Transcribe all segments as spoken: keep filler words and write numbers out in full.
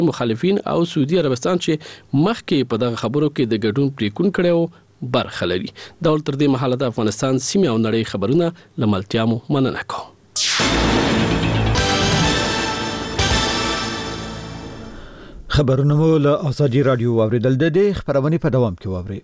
مخالفین او سعودي عربستان چې مخکې په دغه خبرو کې د ګډون پریکون کړو برخه لري. د تر دې مهاله د افغانستان سیمه او نړۍ خبرونه لملتیا مو مننه کوم. خبرونه مو له آزادي رادیو واوریدل. د دې خبرونه په دوام کې واوري.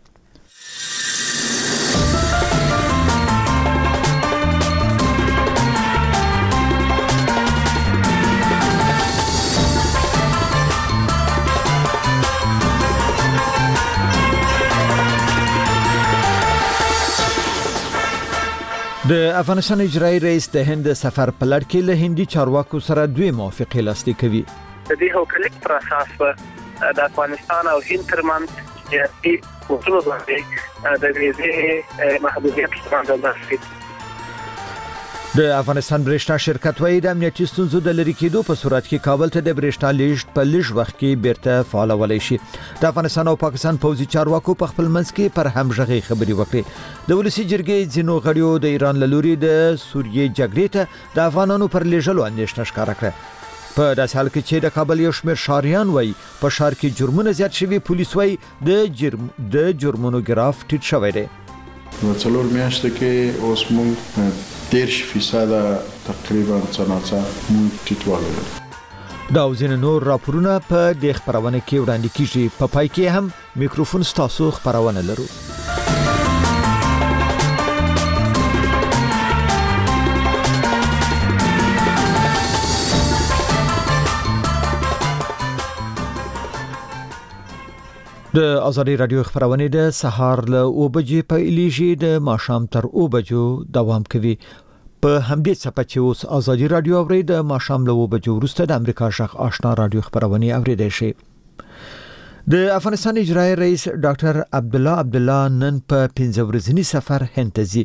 د افغانستان اجرایي رئیس د هند سفر په لړ کې له هندي چارواکو سره دوی موافقه لاسلیک کوي. د دې هوکلیک پر اساس د افغانستان او هند ترمنځ سیاسي اصول باندې د ویزې محدودیت باندې د افغانستان برېښنا شرکت وايي د امنیتي ستونزو د لری کېدو په صورت کې کابل ته د برېښنا لیږد په لږ وخت کې بیرته فعالولای شي. د افغانستان او پاکستان پوځي چارواکو په خپل منځ کې پر همغږي خبرې وکړې. د ولسی جرګې ځینو غړیو د ایران له لوري د سوریې جګړې ته د افغانانو پر لېږلو اندېښنه ښکاره کړه. په داسې حال کې چې د کابل یو شمېر شاریان وایي په ښار کې جرمونه زیات شوي، پولیس وایي د جرم د جرمونو ګراف ټیټ شوی دی. نو څلور میاشتې کې اوس موږ دیرش فیصد تقریبا صنعت موږ ټیټوالی لرو. دا ځینې نور راپورونه په دې خبرونه کې وړاندې کیږي. په پای کې هم میکروفون ستاسو خبرونه لرو. د آزادي رادیو خبرونه د سهار له او بجې پیلېږي د ماښام تر او بجو دوام کوي. په همدې څپه چې اوس آزادي رادیو اوري د ماښام له او بجو وروسته د امریکا شخ آشنا رادیو خبرونه اوریدای شي. د افغانستان اجرایي رئیس ډاکټر عبد الله عبد الله نن په پنځه ورځنی سفر هند ته ځي.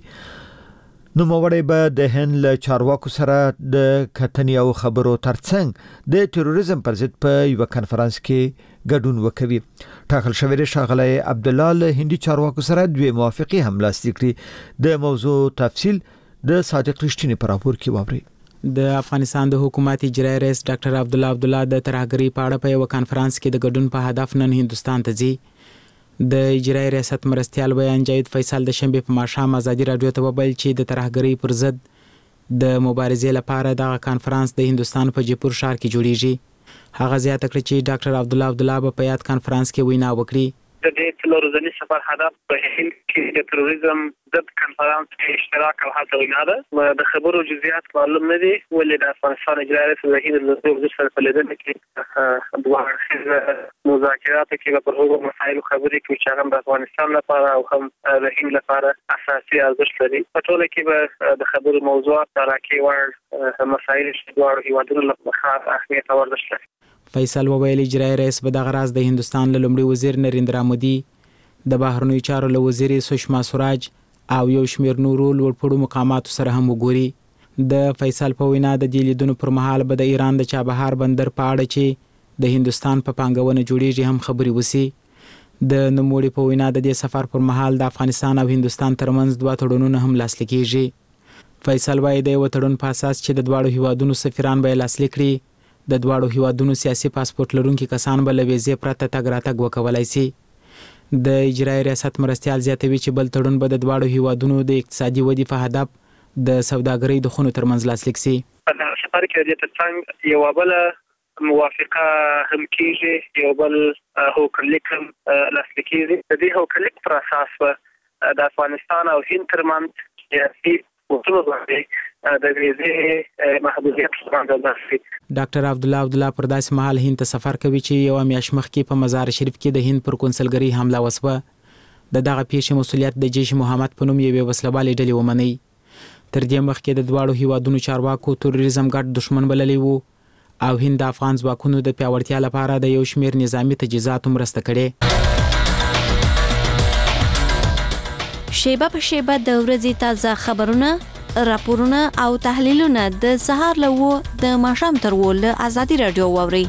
نو موړی به د هند له چارواکو سره د کتنې او خبرو ترڅنګ د تروریزم پر ضد په یو کانفرنس کې ګډون وکوي. ټاکل شوی دی شاغلی عبد الله له هندي چارواکو سره دوی موافقه هم لاسلیک کړي. د موضوع تفصیل د صادق رښتینی په راپور کې واوري. د افغانستان د حکومت اجرایي رئیس ډاکټر عبد الله عبد الله د ترهګرۍ په اړه په یو کانفرنس کې د ګډون په هدف نن هندستان ته ځي. د اجرایي ریاست مرستیال بیان جاوید فیصل د شنبه په ماښام آزادي رادیو ته وویل چې د ترهګرۍ پر ضد د مبارزې لپاره د کانفرنس د هندستان په جیپور ښار کې جوړیږي. هغه زیاته کړه چې ډاکټر عبد الله عبد الله په یاد کانفرنس کې وینا وکړي. د دې څلور ورځني سفر هدف په هند کې د تروریزم ضد کانفرنس کې اشتراک او هڅه وینا ده. د خبرو جزئیات معلوم نه دي، ولې د افغانستان اجرایي رئیس د هند له وزیر سره په لیدنه کې دوه اړخیزه مذاکرات کې په هغو مسایلو خبرې کوي چې هغه د افغانستان لپاره او هم د هند لپاره اساسي ارزښت لري. په ټوله کې به د خبرو موضوعات راکې وړ مسایل چې دواړو هیوادونو لپاره اهمیت او ارزښت لري. فیصل وویل اجرایي رئیس به دغه راز د هندستان له لومړي وزیر نریندرا مودي، د بهرنیو چارو له وزیر سشما سوراج او یو شمېر نورو لوړپوړو مقاماتو سره هم وګوري. د فیصل په وینا د دې لیدنو پر مهال به د ایران د چابهار بندر په اړه چې د هندستان په پانګونه جوړیږي هم خبرې وسی. د نوموړي په وینا د دې سفر پر مهال د افغانستان او هندستان ترمنځ دوه تړونونه هم لاسلیک کیږي. فیصل وايي د یو تړون په اساس چې د دواړو هیوادونو سفیران به لاسلیک کړي، د دواړو هیوادونو سیاسي پاسپورت لرونکي کسان به له ویزې پرته تګ راتګ وکولای شي. د اجرایي ریاست مرستیال زیاتوي چې بل تړون به د دواړو هیوادونو د اقتصادي ودې په هدف د سوداګرۍ د خونو ترمنځ لاسلیک شي. په سفر کې د ترڅنګ یو بل موافقه هم کیږي، یو بل هوکلیک هم لاسلیک کیږي. د دې هوکلیک پر اساس د افغانستان او هند ترمنځ سیاسي اصول باندې د ویزې محدودیت باندې ډاکټر عبد الله عبد الله پر داسې مهال هند ته سفر کوي چې یو میاشت مخکې په مزار شریف کې د هند پر کنسلګرۍ حمله وسوه. د دغه پیښې مسؤلیت د جیش محمد په نوم یوې وسلوالې ډلې ومني. تر دې مخکې د دواړو هیوادونو چارواکو تروریزم ګډ دښمن بللی وو او هند د افغان ځواکونو د پیاوړتیا لپاره د یو شمېر نظامي تجهیزاتو مرسته کړې. شیبه په شیبه د ورځې تازه خبرونه، راپورونه او تحلیلونه د سهار له و د ماښام تر و له آزادي رادیو واوري.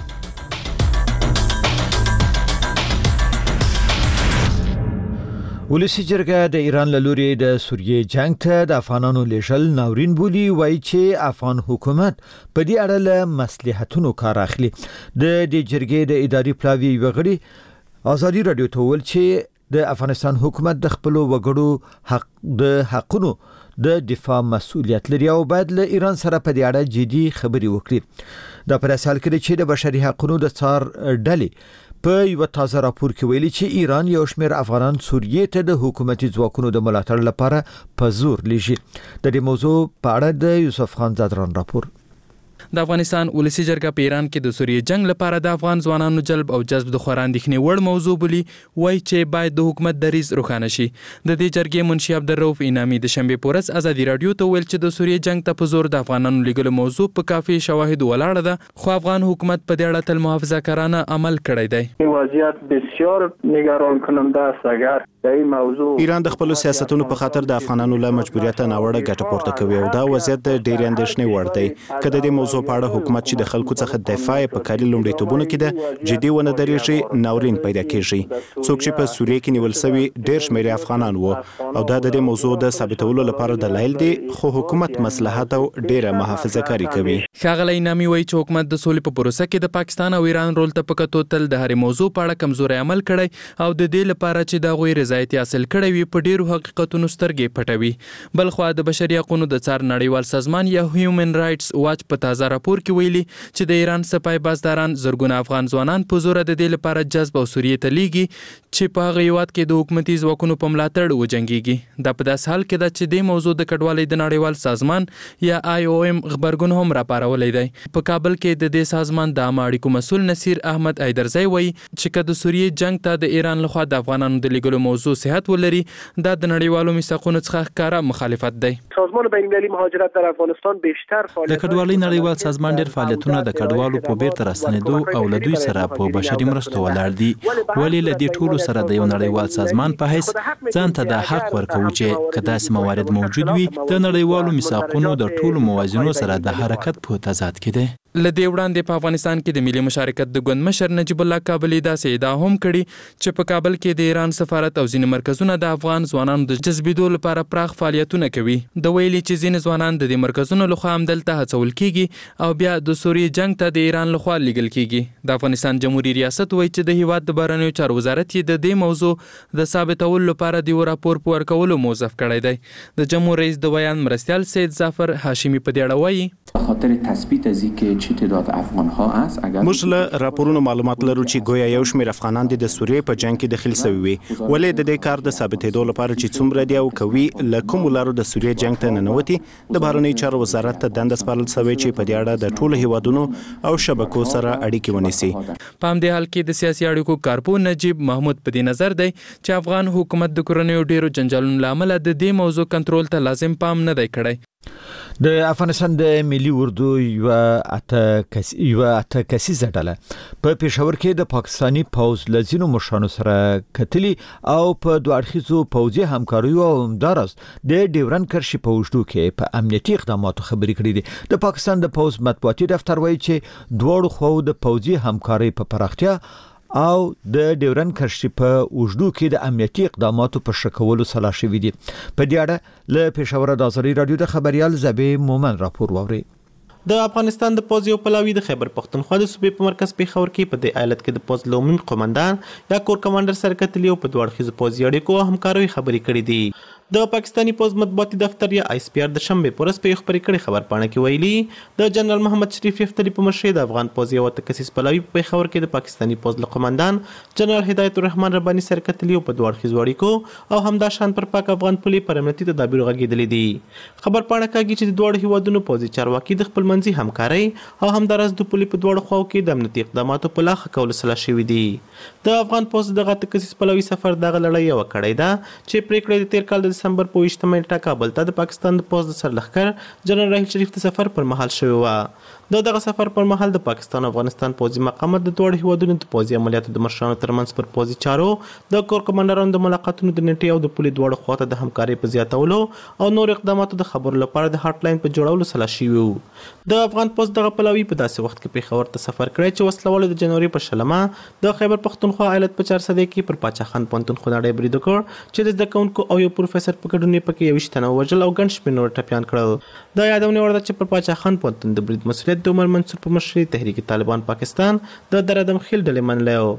ولسی جرګه د ایران له لوري د سوریې جنگ ته د افغانانو لېږل ناورین بولي، وایي چې افغان حکومت په دې اړه له مصلحتونو کار اخلي. د دې جرګې د اداري پلاوي وغړي ازادي رادیو ته ویل چې د افغانستان حکومت د خپل وګړو حق د حقونو د دفاع مسؤلیت لري او باید له ایران سره په دې اړه جدي خبرې وکړي. دا په اصل کې چې د بشري حقونو د څار ډلې په یو تازه راپور کې ویلي چې ایران یو شمېر افغانان سوریې ته د حکومتي ځواکونو د ملاتړ لپاره په زور لیږي. د دې موضوع په اړه د یوسف خان زادران راپور. د افغانستان ولسی جرګه په ایران کې د سوریې جنگ لپاره د افغان ځوانانو جلب او جذب د خورا اندېښنې وړ موضوع بولي، وایي چې باید د حکومت دریځ روښانه شي. د دې جرګې منشي عبدالرؤف انعامي د شنبې په ورځ ازادي رادیو ته ویل چې د سوریې جنگ ته په زور د افغانانو لیږلو موضوع په کافي شواهد ولاړه ده، خو افغان حکومت په دې اړه تل محافظه‌کارانه عمل کړی دی. وضعیت بسیار نگران کننده است. اگر ایران د خپل سیاستونو په خاطر د افغانانو له مجبوریت ناوړه ګټه پورته کوي او دا وضعیت د ډېرې اندېښنې وړ دی. کله د دې موضوع په اړه حکومت چې د خلکو څخه دفاع په کاري لومړیتوبونو کې ده جدي ونه درېږي، ناورین پیدا کیږي. څوک چې په سوریې کې نیول شوي ډېر شمېر افغانان وو او دا د دې موضوع د ثابتولو لپاره دلایل دي، خو حکومت مصلحت او ډېره محافظه کاری کوي. ښاغلی انعامي وایي چې حکومت د سولې په پروسه کې د پاکستان او ایران رول ته په کتو تل د هرې موضوع په اړه کمزوری عمل کړی او د دې لپاره چې د هغوی رضایت حاصل کړی وي په ډیرو حقیقتونو سترګې پټوي. بل خو د بشري حقوقو د څار نړیوال سازمان یا هیومن رائټس واچ په تازه راپور کې ویلي چې د ایران سپای بازداران زرګونه افغان ځوانان په زور د دې لپاره جذب او سوریې ته لیږي چې په هغه هیواد کې د حکومتي ځواکونو په ملاتړ وجنګیږي. دا په داسې حال کې ده چې د موضوع د کډوالۍ د نړیوال سازمان یا آی او ایم خبرګون هم راپارولی دی. په کابل کې د دې سازمان د عامه اړیکو مسؤل نصیر احمد ایدرزی وایي چې که د سوریې جنگ ته د ایران لخوا د افغانانو د لیږلو موضوع صحت ولري دا د نړیوالو میثاقونو څخه ښکاره مخالفت دی. سازمان بین‌المللي مهاجرت در افغانستان بیشتر د کډوالۍ نړیوال سازمان ډېر فعالیتونه د کډوالو په بیرته راستنېدو او له دوی سره په بشري مرستو ولاړ دي. ولې له دې ټولو سره د یو نړیوال سازمان په حیث ځان ته د حق ورکوو چې که داسې موارد موجود وي د نړیوالو میثاقونو د ټولو موازینو سره د حرکت په تضاد کې دی. له دې وړاندې په افغانستان کې د ملي مشارکت د ګوند مشر نجیب الله کابلي داسې ادعا هم کړې چې په کابل کې د ایران سفارت او ځینې مرکزونه د افغان ځوانانو د جذبېدو لپاره پراخ فعالیتونه کوي. د ویلي چې ځینې ځوانان د دې مرکزونو لخوا همدلته هڅول کیږي او بیا د سوریې جنگ ته د ایران لخوا لیږل کیږي. د افغانستان جمهوریت ریاست وایي چې د هیواد د بهرنیو چارو وزارت یې د دې موضوع د ثابتولو لپاره د یو راپور په ورکولو موظف کړی دی. د جمهور رئیس د بیان مرستیال سید ظفر هاشمی په دې اړه وایي خاطر تثبیت از اینکه چه تعداد افغان موږ له راپورونو معلومات لرو چې ګویا یو شمېر افغانان د سوریې په جنگ کې دخیل شوي وي. ولې د دې کار د ثابتېدو لپاره چې څومره دی او کوي له کومو لارو د سوریې جنگ ته ننوتي د بهرنیو چارو وزارت ته دنده سپارل شوې چې په دې اړه د ټولو هیوادونو او شبکو سره اړیکې ونیسي. په همدې حال کې د سیاسي اړیکو کارپوه نجیب محمود په دې نظر دی چې افغان حکومت د کورنیو ډیرو جنجالونو له امله د دې موضوع کنټرول ته لازم پام نه دی کړی. د افغانستان د ملي اردو یو اته کس یو اته کسیزه ډله په پېښور کې د پاکستانی پوز لزینو مشرانو سره کتلی او په دوه اړخیزو پوځي همکاریو او همدارس د ډیورن کرشي په وجودو کې په امنیتي اقداماتو خبرې کړې دي. د پاکستان د پوز مطبوعاتي دفتر وایي چې دوه خو د پوځي همکاري په پراختیا او د ډیورن کرشي په وجودو کې د امنیتي اقداماتو په شکولو سلا شوې دي. په دې اړه له پېښور د ازادي رادیو د خبريال زبی مومن راپور ووري. د افغانستان د پوز یو پلاوی د خیبر پختونخوا د صوبې په مرکز پېښور کې په دې ایالت کې د پوز لومړی قومندان یا کور کمانډر سره کتلی او په دوه اړخیزو پوځي اړیکو او همکاریو خبرې کړې دي. د پاکستانی پوز مطبوعاتي دفتر یا آی اس پی آر د شنبې په ورځ په یو خبرې کړې خبر پاڼه کې ویلي د جنرال محمد شریف یفتلی په مشرۍ د افغان پوز یو تکسیس پلاوی په پېښور کې د پاکستانی پوز له قومندان جنرال هدایت الرحمن رباني سره کتلی او په دوه اړخیزو اړیکو او همدا شان پر پاک افغان پولي پر امنیتي تدابیر غږېدلې دي. خبر پاڼه کوي چې د دوه هیوادونو پوځي چارواکي د خپل منځي همکارۍ او همدارس د پولي په دوه خواو کې د امنیتي اقداماتو په لاخه کولو سلا شوي دي. د افغان پوز دغه تکسیس پلاوی سفر دغه لړۍ یو کړی ده چې پریکړه د تیر کال د دسمبر په ویشتمه نیټه کابل ته د پاکستان د پوز د سرلښکر جنرال راحیل شریف د سفر پر مهال شوی و. د دغه سفر پر مهال د پاکستان او افغانستان پوځي مقامات د دوه هیوادونو د پوځي عملیاتو د مشرانو ترمنځ پر پوځي چارو د کور کمانډرانو د ملاقاتونو د نیټې او د پولي دواړو خواته د همکارۍ په زیاتولو او نور اقداماتو د خبرو لپاره د هاټ لاین په جوړولو سلا شوي وو. د افغان پوځ دغه پلاوي په داسې وخت کې پېښور ته سفر کړی چې وسلوالو د جنوري په شلمه د خیبر پښتونخوا ایالت په چارسده کې پر پاچا خان پوهنتون خونړی برید وکړ چې د زده کوونکو او یو پروفیسور په ګډون یې پکې یوویشت تنه ووژل او ګڼ شمېر نور ټپیان کړل. د یادونې وړ ده چې پر پاچا خان پوهنتون د برید مسؤلیت د عمر منصور په مشرۍ تحریک طالبان پاکستان د درادم خیل ډلې منلی و.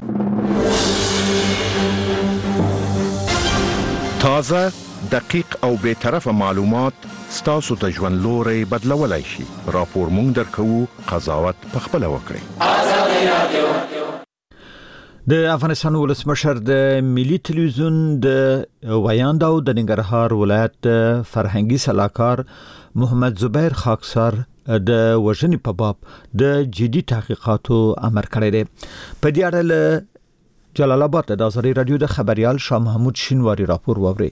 تازه دقیق او بے طرفه معلومات ستاسو ته ژوند لوري بدلولای شي. راپور مونږ درکو، قضاوت پخپله وکړئ. د افغانستان ولسمشر د ملي تلویزیون د ویاند او د ننګرهار ولایت فرهنګي سلاکار محمد زبیر خاکسار د وژنې په باب د جدي تحقیقاتو امر کړی دی. په دې اړه له جلال آباد د آزادي رادیو د خبريال شاه محمود شینواری راپور ووري.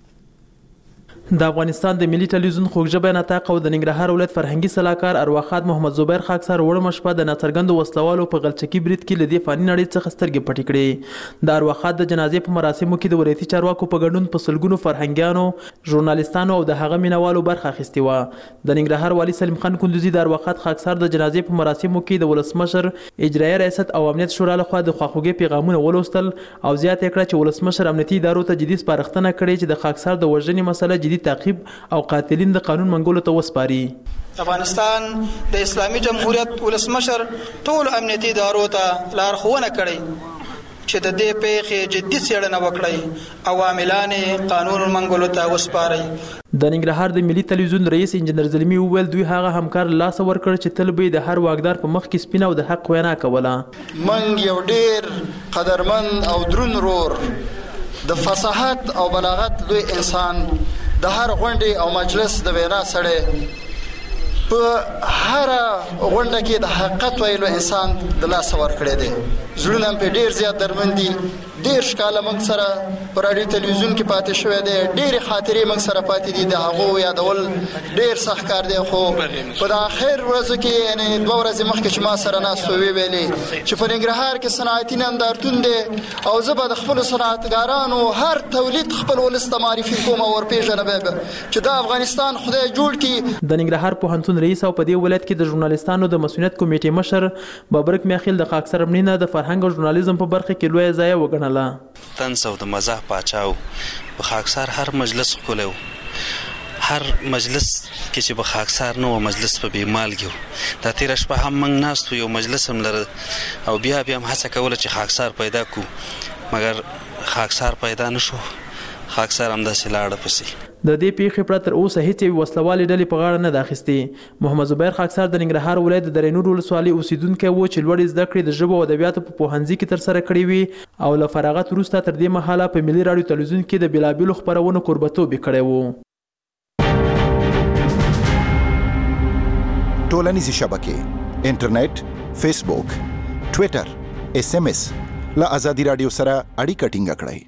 د افغانستان د ملي ټلویزیون خوږژبه نطاق او د ننګرهار ولایت فرهنګي سلاکار ارواخاد محمد زبیر خاکسار وړ مشپه د ناڅرګندو وسلوالو په غلچکی برید کې لدی فانی نړۍ څخه سترګې پټې کړې. د ارواخاد د جنازې په مراسمو کې د ولایتي چارواکو په ګډون په سلګونو فرهنګیانو، ژورنالیستانو او د هغه مینوالو برخه اخیستې وه. د ننګرهار والي سلیم خان کندوزي د ارواخاد خاکسار د جنازې په مراسمو کې د ولسمشر، اجرایه ریاست او امنیت شورا لخوا د خواخوږۍ پیغامونه ولوستل او زیاته کړه چې ولسمشر امنیتي ادارو ته جدي سپارښتنه کړې چې د خاکسار د وژنې مسله جدي تعقیب او قاتلین د قانون منګولو ته وسپاري. افغانستان د اسلامي جمهوریت ولسمشر ټول امنیتي ادارو ته لارښوونه کړې چې د دې پیښې جدي څېړنه وکړي او عاملان قانون منګولو ته وسپاري. د ننګرهار د ملي تلویزیون رئیس انجنیر زلمی وویل دوی هغه همکار لاس ورکړ چې تل به د هر واګدار په مخ کې سپینه او د حق وینا کوله. من یو ډیر قدرمن او درون رور د فصاحت او بلاغت لوی انسان د هر غونډې او مجلس د وینا سره په هر غونډه کې د حقیقت ویلو انسان د لاس ورکړی دی. زړونه په ډیر زیات درمن دي. ډیر شکاله موږ سره پر رادیو تلویزیون کې پاتې شوی دی. ډیر خاطرې موږ سره پاتې دي. د هغه یادول ډیر سخت کار دی، خو په د اخر ورځو کې یعنی دوه ورځې مخکې چې ما سره ناست وی ویلې چې په ننګرهار کې صنعتي نندارتون دی او زه به د خپل صنعتګارانو هر تولید خپل ولس ته معرفي کوم او ورپېژنم چې دا افغانستان خدای جوړ کړي. د ننګرهار پوهنتون رئیس او په دې ولایت کې د ژورنالیستانو د مسؤلیت کمیټې مشر بابرک میاخیل د خاکسار مړینه د فرهنګ او ژورنالیزم په برخه کې لوی ځای وګڼله. تنس او د مزاح پاچاو په خاکسار هر مجلس خولو هر مجلس کې چې په خاکسار نو مجلس په بیمالګو دا تیر شپه هم موږ ناست یو مجلس هم لر او بیا بیا هم هڅه کوله چې خاکسار پیدا کو مګر خاکسار پیدا نشو. خاکسار هم داسې لاړه پسې. د دې پیښې پرته تر اوسه هیڅ وسلوالې ډلې په غاړه نه ده اخیستې. محمد زبیر خاکسار د ننګرهار ولایت د درینور ولسوالۍ اوسیدونکی و چې لوړې زده کړې د ژبو او ادبیاتو په پوهنځي کې ترسره کړې وې او له فراغت وروسته تر دې مهاله په ملي راډیو تلویزیون کې د بېلابېلو خپرونو کوربهتوب یې کړی و. ټولنیزې شبکې انټرنیټ، فیسبوک، ټویټر، اس ام اس له آزادي رادیو سره اړیکه ټینګه کړئ.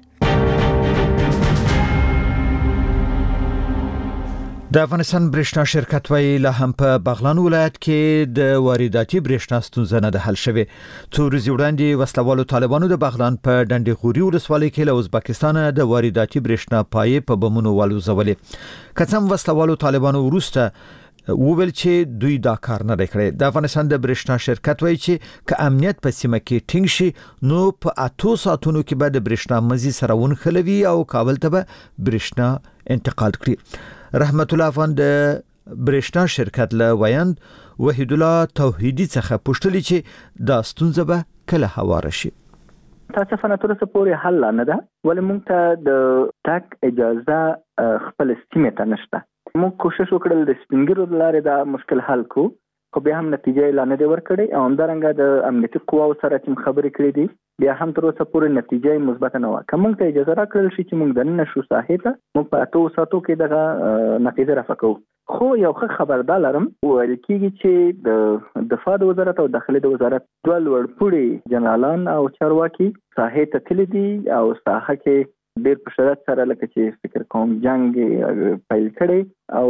د افغانستان برېښنا شرکت وایي لا هم په بغلان ولایت کې د وارداتي برېښنا ستونزه نه ده حل شوې. څو ورځې وړاندې وسلوالو طالبانو د بغلان په ډنډې غوري ولسوالۍ کې له ازبکستان د وارداتي برېښنا پایې په بمونو والوزولې. که څه هم وسلوالو طالبانو وروسته وویل چې دوی دا کار نه کړی. د افغانستان د برېښنا شرکت وایي چې که امنیت په سیمه کې ټینګ شي نو په اتو ساعتونو کې به د برېښنا مزي سره ونښلوي او کابل ته به برېښنا انتقال کړي. رحمت الله افغان د برېښنا شرکت له ویاند وحید الله توحیدی څخه پوښتنه چې دا ستونزه به کله هواره شي. تاسفانه تر څه پورې حل نه ده ولې موږ ته د تاک اجازه خپل سیمه ته نشته. موږ کوشش وکړل د سپینګرو لارې دا مشکل حل کو خو بیا هم نتیجه اعلان نه ورکړي او همدارنګه د امنیتي قواو سره چې خبرې کړې دي بیا هم تر اوسه پورې نتیجه مثبت نه و. کوم ته اجازه راکړل شي چې موږ دنه شو ساحته موږ په اتو ساتو کې دغه نتیجه رافکو. خو یو ښه خبردار لرم ویل کېږي چې د دفاع د وزارت او داخلي د وزارت دوه لوړپوړي جنرالان او چارواکي ساحته تللی دي او ساحه کې ډیر په شدت سره لکه چې فکر کوم جنگ پیل کړي او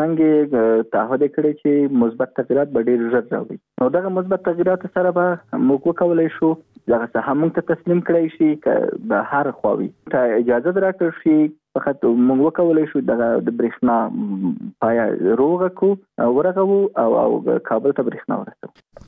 ترڅنګ تعهد کړي چې مثبت تغیرات به ډیر ژر راوړي. نو دغه مثبت تغیرات سره به موږ وکولای شو دغه څه هم ته تسلیم کړی شي ک به هر خواوي ته اجازه درکړي شي فقط موږ وکولای شو دغه د برېښنا پای روغه کو ورغو او او کابل ته برېښنا ورسوي.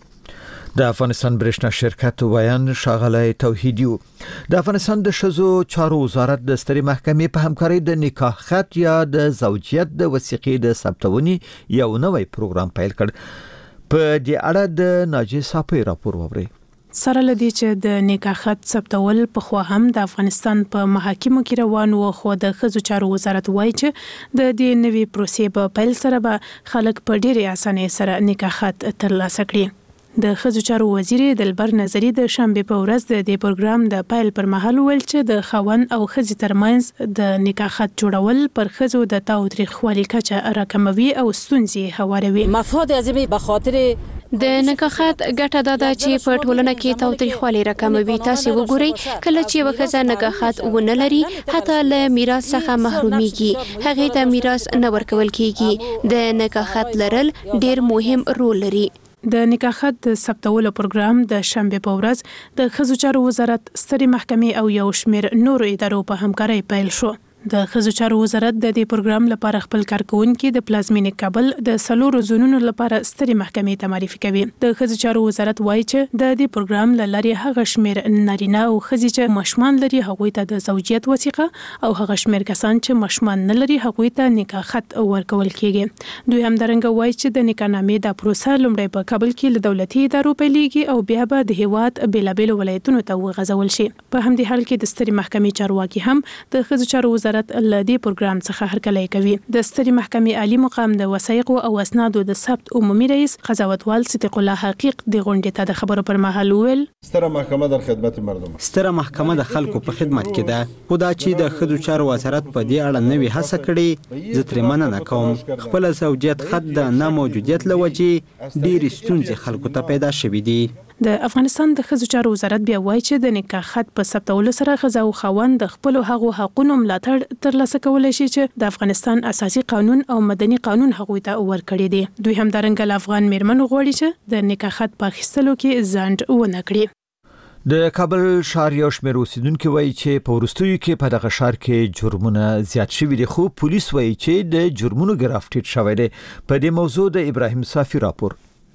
د افغانستان برېښنا شرکت ویان ښاغلی توحیدي د افغانستان د ښځو چارو وزارت د سترې محکمې په همکارۍ د نکاح خط یا د زوجیت د وثیقې د ثبتونې یو نوی پروګرام پیل کړ. په دې اړه د ناجی صافی راپور ووري. سره لدی چې د نکاح خط ثبتول په خو هم د افغانستان په محاکمو کې روان و، خو د ښځو چارو وزارت وایي چې د دې نوي پروسې په پیل سره به خلک په ډېرې اسانۍ سره نکاح خط ترلاسه کړي. د ښځو چارو وزیر دلبر نظری د شنبه په ورځ د دې پروګرام د پایل پر مهال ویل چې د خاوند او ښځې ترمنځ د نکاح خط جوړول پر ښځو د تاوتریخوالي کچه راکموي او ستونزې هواروي. مفاد ازمي به خاطر د نکاح خط ګټه دا ده چې په ټولنه کې تاوتریخوالي راکموي. تاسو وګورئ کله چې یو ښځه نکاح خط ونه لري حتی له میراث څخه محروميږي، هغه ته میراث نه ورکول کیږي. د نکاح خط لرل ډیر مهم رول لري. د نکاح خط د ثبتولو پروګرام د شنبه په ورځ د ښځو چارو وزارت سترې محکمې او یو شمېر نورو ادارو په همکارۍ پیل شو. د ښځو چارو وزارت د دې پروګرام لپاره خپل کارکونکو د پلازمینې کابل د سلورو زونونو لپاره سترې محکمې ته معرفي کوي. د ښځو چارو وزارت وایي چې د دې پروګرام لاري هغه شمېر نارینه او ښځې چې مشمان لري هغوی ته د زوجیت وثیقه او هغه شمېر کسان چې مشمان نه لري هغوی ته نکاح خط ورکول کیږي. دوی هم درنګ وایي چې د نکاح نامې د پروسه لومړی په کابل کې له دولتي ادارو پیلېږي او بیا به د هیواد بیلابېل ولایتونو ته وغځول شي. په همدې حال کې د سترې محکمې چارواکي هم د ښځو چارو وزارت له دې پروګرام څخه هرکلی کوي. د سترې محکمې عالی مقام د وثایقو او اسنادو د ثبت عمومي رئیس قضاوتوال صدیق الله حقیق د غونډې ته د خبرو پر مهال ویل ستره محکمه در خدمت مردم ستره محکمه د خلکو په خدمت کې ده. خدا چې د ښځو چارو وزارت په دې اړه نوې هڅه کړې زه ترې مننه کوم. خپل زوجیت خط د ناموجودیت لوجې ډېرې ستونزې خلکو ته پیدا شوې دي. د افغانستان د ښځو چارو وزارت بیا وایي چې د نکاح خط په ثبتولو سره ښځه او خاوند د خپلو هغو حقونو ملاتړ ترلاسه کولی شي چې د افغانستان اساسي قانون او مدني قانون هغوی ته ورکړي دي. دوی هم درنګ له افغان میرمنو غواړي چې د نکاح خط په اخیستلو کې ځنډ ونه کړي. د کابل ښار یو شمېر اوسیدونکو وایي چې په وروستیو کې په دغه ښار کې جرمونه زیات شوي دي، خو پولیس وایي چې د جرمونو ګراف ټیټ شوی دی. په دې موضوع د ابراهیم صافی راپور.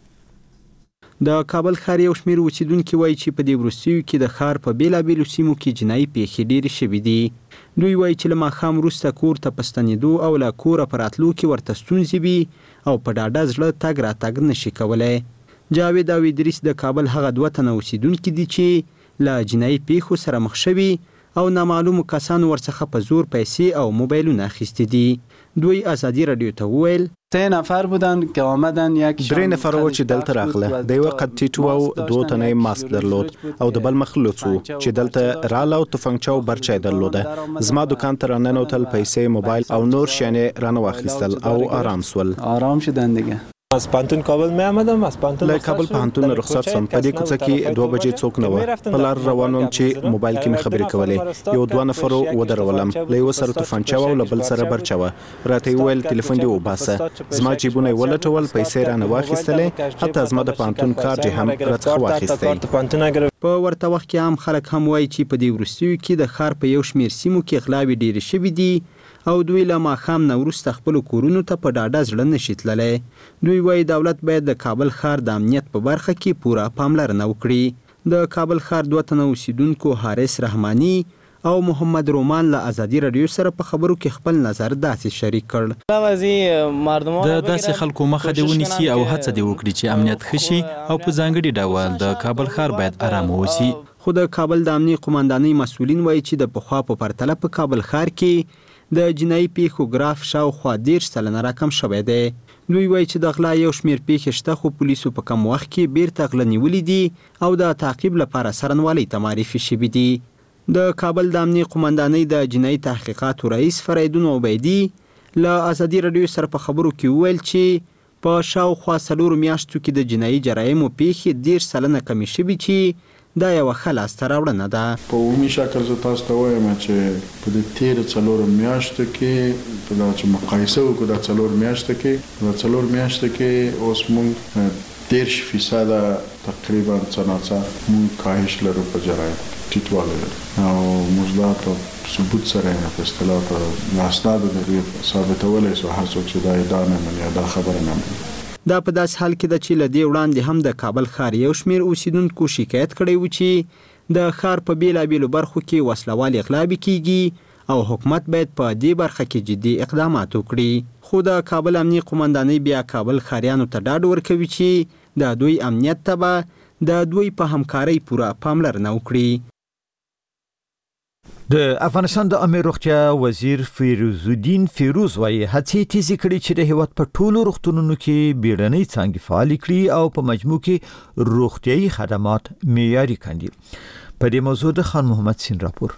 د کابل ښار یو شمېر اوسیدونکو وایي چې په دې وروستیو کې د ښار په بیلابېلو سیمو کې جنایي پیښې ډېرې شوي دي. دوی وایي چې له ماښام وروسته کور ته په ستنېدو او له کوره په راتلو کې ورته ستونزې وي او په ډاډه زړه تګ راتګ نشي کولی. جاوید او ادریس د کابل هغه دوه تنه اوسیدونکي دي چې له جنایي پیښو سره مخ شوي او نامعلومو کسانو ورڅخه په زور پیسې او موبایلونه اخیستي دي. دوی ازادي رادیو ته وویل سه نفر بودن که آمدن یک درې نفر و چې دلته راغله. د یو قد ټیټ او دوه تنه ماسک درلود او د بل مخلوط وو چې دلته رااله او تفنګچا او برچای درلوده. زما دکان ته راننوتل، پیسې، موبایل او نور شیانې رانه واخیستل او آرام سول. آرام شدن دیگه. از پانتون کابل می آمدم از پانتون له کابل پانتون رخصت سم. په دې کوڅه کې دوه بجې څوک نه و. په لار روانم چې موبایل کې می خبرې کولې. یو دوه نفر ودرولم، له یو سره تفنچا او له بل سره برچا و. راته ویل ټلیفون دی وباسه. زما جیبونه ولټول، پیسې رانه واخیستلې، حتی زما د پانتون کارت هم راڅخه واخیسته. په ورته وخت کې عام خلک هم وایي چې په دې وروستیو کې د ښار په یو شمېر سیمو کې غلاوې ډېرې شوي دي او دوی له ماښام نه وروسته خپلو کورونو ته په ډاډه زړه نشي تللی. دوی وایي دولت باید د کابل ښار د امنیت په برخه کې پوره پاملرنه وکړي. د کابل ښار دوه تنه اوسیدونکو حارث رحماني او محمد رومان له ازادي رادیو سره په خبرو کې خپل نظر داسې شریک کړ. د داسې خلکو مخه دې ونیسي او هڅه دې وکړي چې امنیت ښه شي او په ځانګړي ډول د کابل ښار باید آرام اوسي. خو د کابل د امنیت قومندانۍ مسؤلین وایي چې د پخوا په پرتله په کابل ښار کې د جنایي پیښو ګراف شاوخوا دېرش سلنه راکم شوی دی. دوی وایي چې د غلا یو شمېر پیښې شته، خو پولیسو په کم وخت کې بیرته غله نیولي دي او د تعقیب لپاره څارنوالۍ ته معرفي شوي دي. د کابل د امنیت قومندانۍ د جنایي تحقیقاتو رئیس فریدون عبیدي له ازادي رادیو سره په خبرو کې وویل چې په شاوخوا څلورو میاشتو کې د جنایي جرایمو پیښې دېرش سلنه کمې شوي چې دا یو ښه لاسته راوړنه ده. په عمومي شکل زه تاسو ته وایم چې په دې تېرو څلورو میاشتو کې په دا چې مقایسه وکړو دا څلور میاشتو کې دا څلور میاشتو کې اوس موږ دېرش فیصده تقریبا څه ناڅه موږ کاهش لرو په جرایم ټیټوالی لرو او موږ دا په ثبوت سره یې په اصطلاح په اسنادو د دې ثابتولی سو هر څوک چې دا ادعا نه مني دا خبره نه مني. دا په داس حال کې د چې لدی وړاندې هم د کابل ښار یو شمیر اوسیدونکو شکایت کړی و چې د ښار په بیلابیلو برخو کې وسلوال اغلا کیږي او حکومت باید په دې برخه کې جدي اقدامات وکړي. خو د کابل امنیه قومندانۍ بیا کابل ښاریانو ته ډاډ ورکوي چې د دوی امنیت ته به د دوی په همکارۍ پوره پاملرنه وکړي. د افغانستان د عامه روغتیا وزیر فیروزالدین فیروز وايي هڅې تیزې کړي چې د هیواد په ټولو روغتونونو کې بیړنۍ څانګې فعال کړي او په مجموع کې روغتیايي خدمات معیاري کړي. په دې موضوع د خان محمد سین راپور.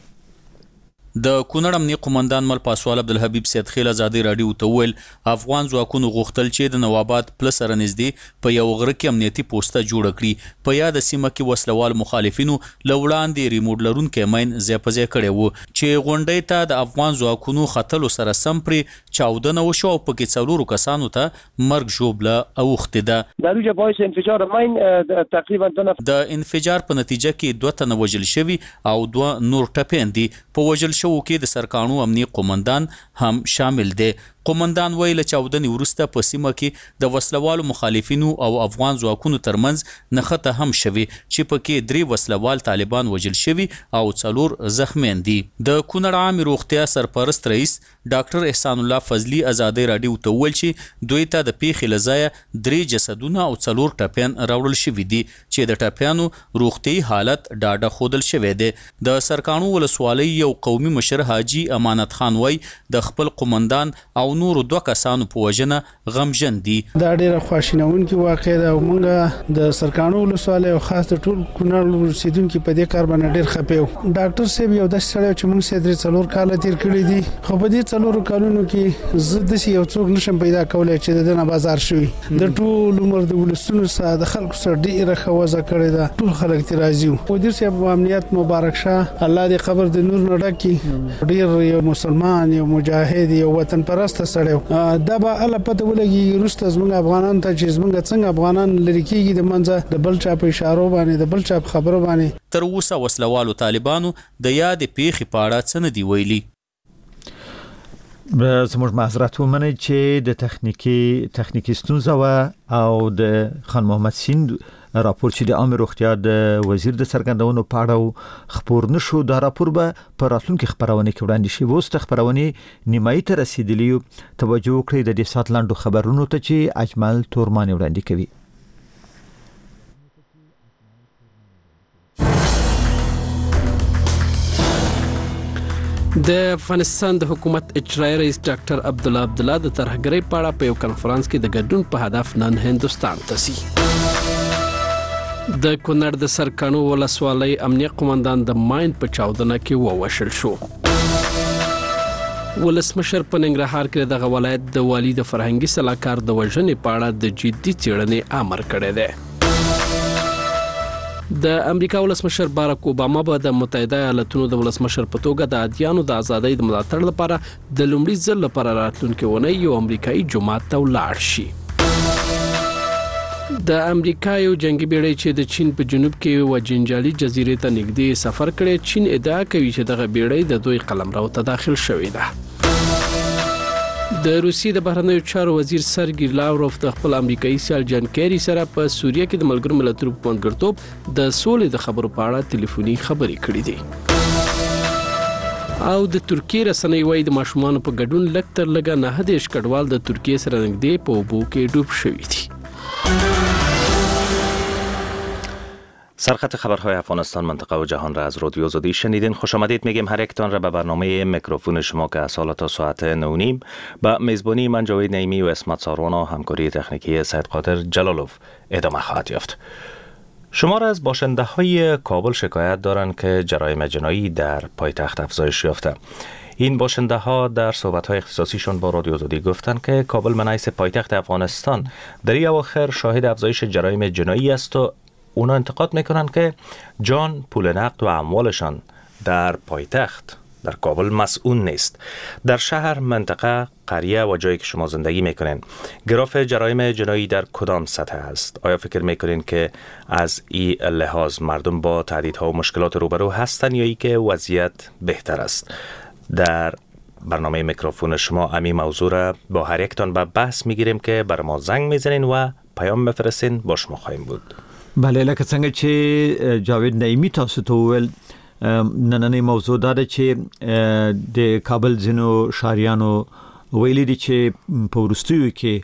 د کونړ امنیه قومندان مل پاسوال عبدالحبیب سید خیل ازادي رادیو ته ویل افغان ځواکونو غوښتل چې د نواباد پلس سره نږدې په یو غره کې امنیتي پوسټه جوړه کړي. په یاد سیمه کې وسلوال مخالفینو له وړاندې ریموټ لرونکي ماین ځای په ځای کړی و چې غونډۍ ته د افغان ځواکونو ختلو سره سم پرې چاودنه وشوه او پکې څلورو کسانو ته مرګ ژوبله اوښتې ده. در اوج باعث انفجار ماین تقریبا د انفجار په نتیجه کې دوه تنه وژل شوي او دوه نور ټپیان دي. په وژل شوو کې د سرکانو امنیه قومندان هم شامل دی. قومندان ویل چاودنې وروسته په سیمه کې د وسلوالو مخالفینو او افغان ځواکونو ترمنځ نښته هم شوي چې پکې درې وسلوال طالبان وژل شوي او څلور زخمیان دي. د کونړ عامه روغتیا سرپرست رئیس ډاکټر احسان الله فضلي ازادي رادیو ته ویل چې دوی ته د پیښې له ځایه درې جسدونه او څلور ټپیان راوړل شوي دي چې د ټپیانو روغتیايي حالت ډاډه ښودل شوی دی. د سرکانو ولسوالۍ یو قومي مشر حاجي امانت خان وای د خپل قومندان او نور دوه کسانو په وژنه غمجن دي. دا ډیره خواشینونکې واقعه ده او موږ د سرکانو ولسوالۍ او خاص د ټول کونړ اوسیدونکو په دې کار باندې ډیر خپه یو. ډاکټر صاحب یو داسې سړی چې موږ سره درې څلور کاله تیر کړی دي خو په دې څلورو کالونو کې زه داسې یو څوک نشم پیدا کولی چې د دنه بازار شوي. د ټول عمر د ولسونو سره د خلکو سره ډیره ښه وضع کړې ده. ټول خلک ترې راضي وو. وزیر صاحب امنیت مبارک شه الله دې قبر د نور نه ډک کړي. ډیر یو مسلمان یو مجاهد یو وطن پرست دا به الله پته ولګي روسته زموږ افغانان ته چې زموږ څنګه افغانان لری کېږي د منځه د بل چا په اشارو باندې د بل چا په خبرو باندې. تر اوسه وسلوالو طالبانو د یاد پیښې په اړه څه نه دی ویلي. زموږ معذرت ومنئ چې د تخنیکی تخنیکی ستونزه و او د خان محمد سین راپور چې د عامه روغتیا د وزیر د څرګندونو په اړه خبر نشو. دا راپور به په راتلونکي خبرونه کې وړاندې شي. وروسته خبرونه نیمایي ته رسیدلی توجه وکړئ د دې سات لاندو خبرونو ته چې اجمل تورمان وړاندې کوي. د افغانستان د حکومت اجرایي رئیس ډاکټر عبدالله عبدالله د ترهګرۍ په اړه په یو کنفرانس کې د ګډون په هدف نن هندوستان ته ځي. د کونړ د سرکانو ولسوالۍ امنیه قومندان د ماین په چاودنه کې ووژل شو. ولسمشر په ننګرهار کې دغه ولایت د والي د فرهنګي سلاکار د وژنې په اړه د جدي څېړنې امر کړی دی. د امریکا ولسمشر باراک اوباما به د متحده ایالاتونو د ولسمشر په توګه د ادیانو د ازادۍ د ملاتړ لپاره د لومړي ځل لپاره راتلونکي اونۍ یو امریکایي جماعت ته ولاړ شي. د امریکا یو جنگي بیړۍ چې د چین په جنوب کې و جنجالي جزیرې ته نږدې سفر کړی، چین ادعا کوي چې دغه بیړۍ د دوی قلمرو ته داخل شوې ده. د روسیې د بهرنیو چارو وزیر سرګي لاوروف د خپل امریکایي سیال جان کیری سره په سوریه کې د ملګرو ملتونو په منځګړیتوب د سولې د خبرو په اړه ټلیفوني خبرې کړې دي. او د ترکیې رسنۍ وايي د ماشومانو په ګډون لږ تر لږه نهه دېرش کډوال د ترکیې سره نږدې په اوبو کې ډوب شوي دي. سرخط خبرهای افغانستان منطقه و جهان را از رادیو آزادی شنیدین. خوش آمدید میگیم هر یکتان را به برنامه میکروفون شما که از حالا تا ساعت نه و نیم با میزبانی من جاوید نعیمی و اسمت ساروان و همکاری تکنیکی سید قادر جلالوف ادامه خواهد یافت. شمار از باشنده های کابل شکایت دارند که جرایم جنایی در پایتخت افزایش یافته. این باشنده ها در صحبت های اختصاصیشون با رادیو آزادی گفتند که کابل به حیث پایتخت افغانستان در این اواخر شاهد افزایش جرایم جنایی است و اونا انتقاد میکنن که جان، پول نقد و اموالشان در پایتخت در کابل مسئول نیست. در شهر، منطقه، قریه و جایی که شما زندگی میکنین، گراف جرایم جنایی در کدام سطح است؟ آیا فکر میکنین که از این لحاظ مردم با تهدیدها و مشکلات روبرو هستن یا ای که وضعیت بهتر است؟ در برنامه میکروفون شما امی موضوع را با هر یکتان به بحث میگیریم که بر ما زنگ میزنین و پیام بفرستین، با شما خواهیم بود. بله، لکه څنګه چې جاوید نعیمی تاسو ته وویل، نننۍ موضوع دا ده چې د کابل ځینو ښاریانو ویلي دي چې په وروستیو کې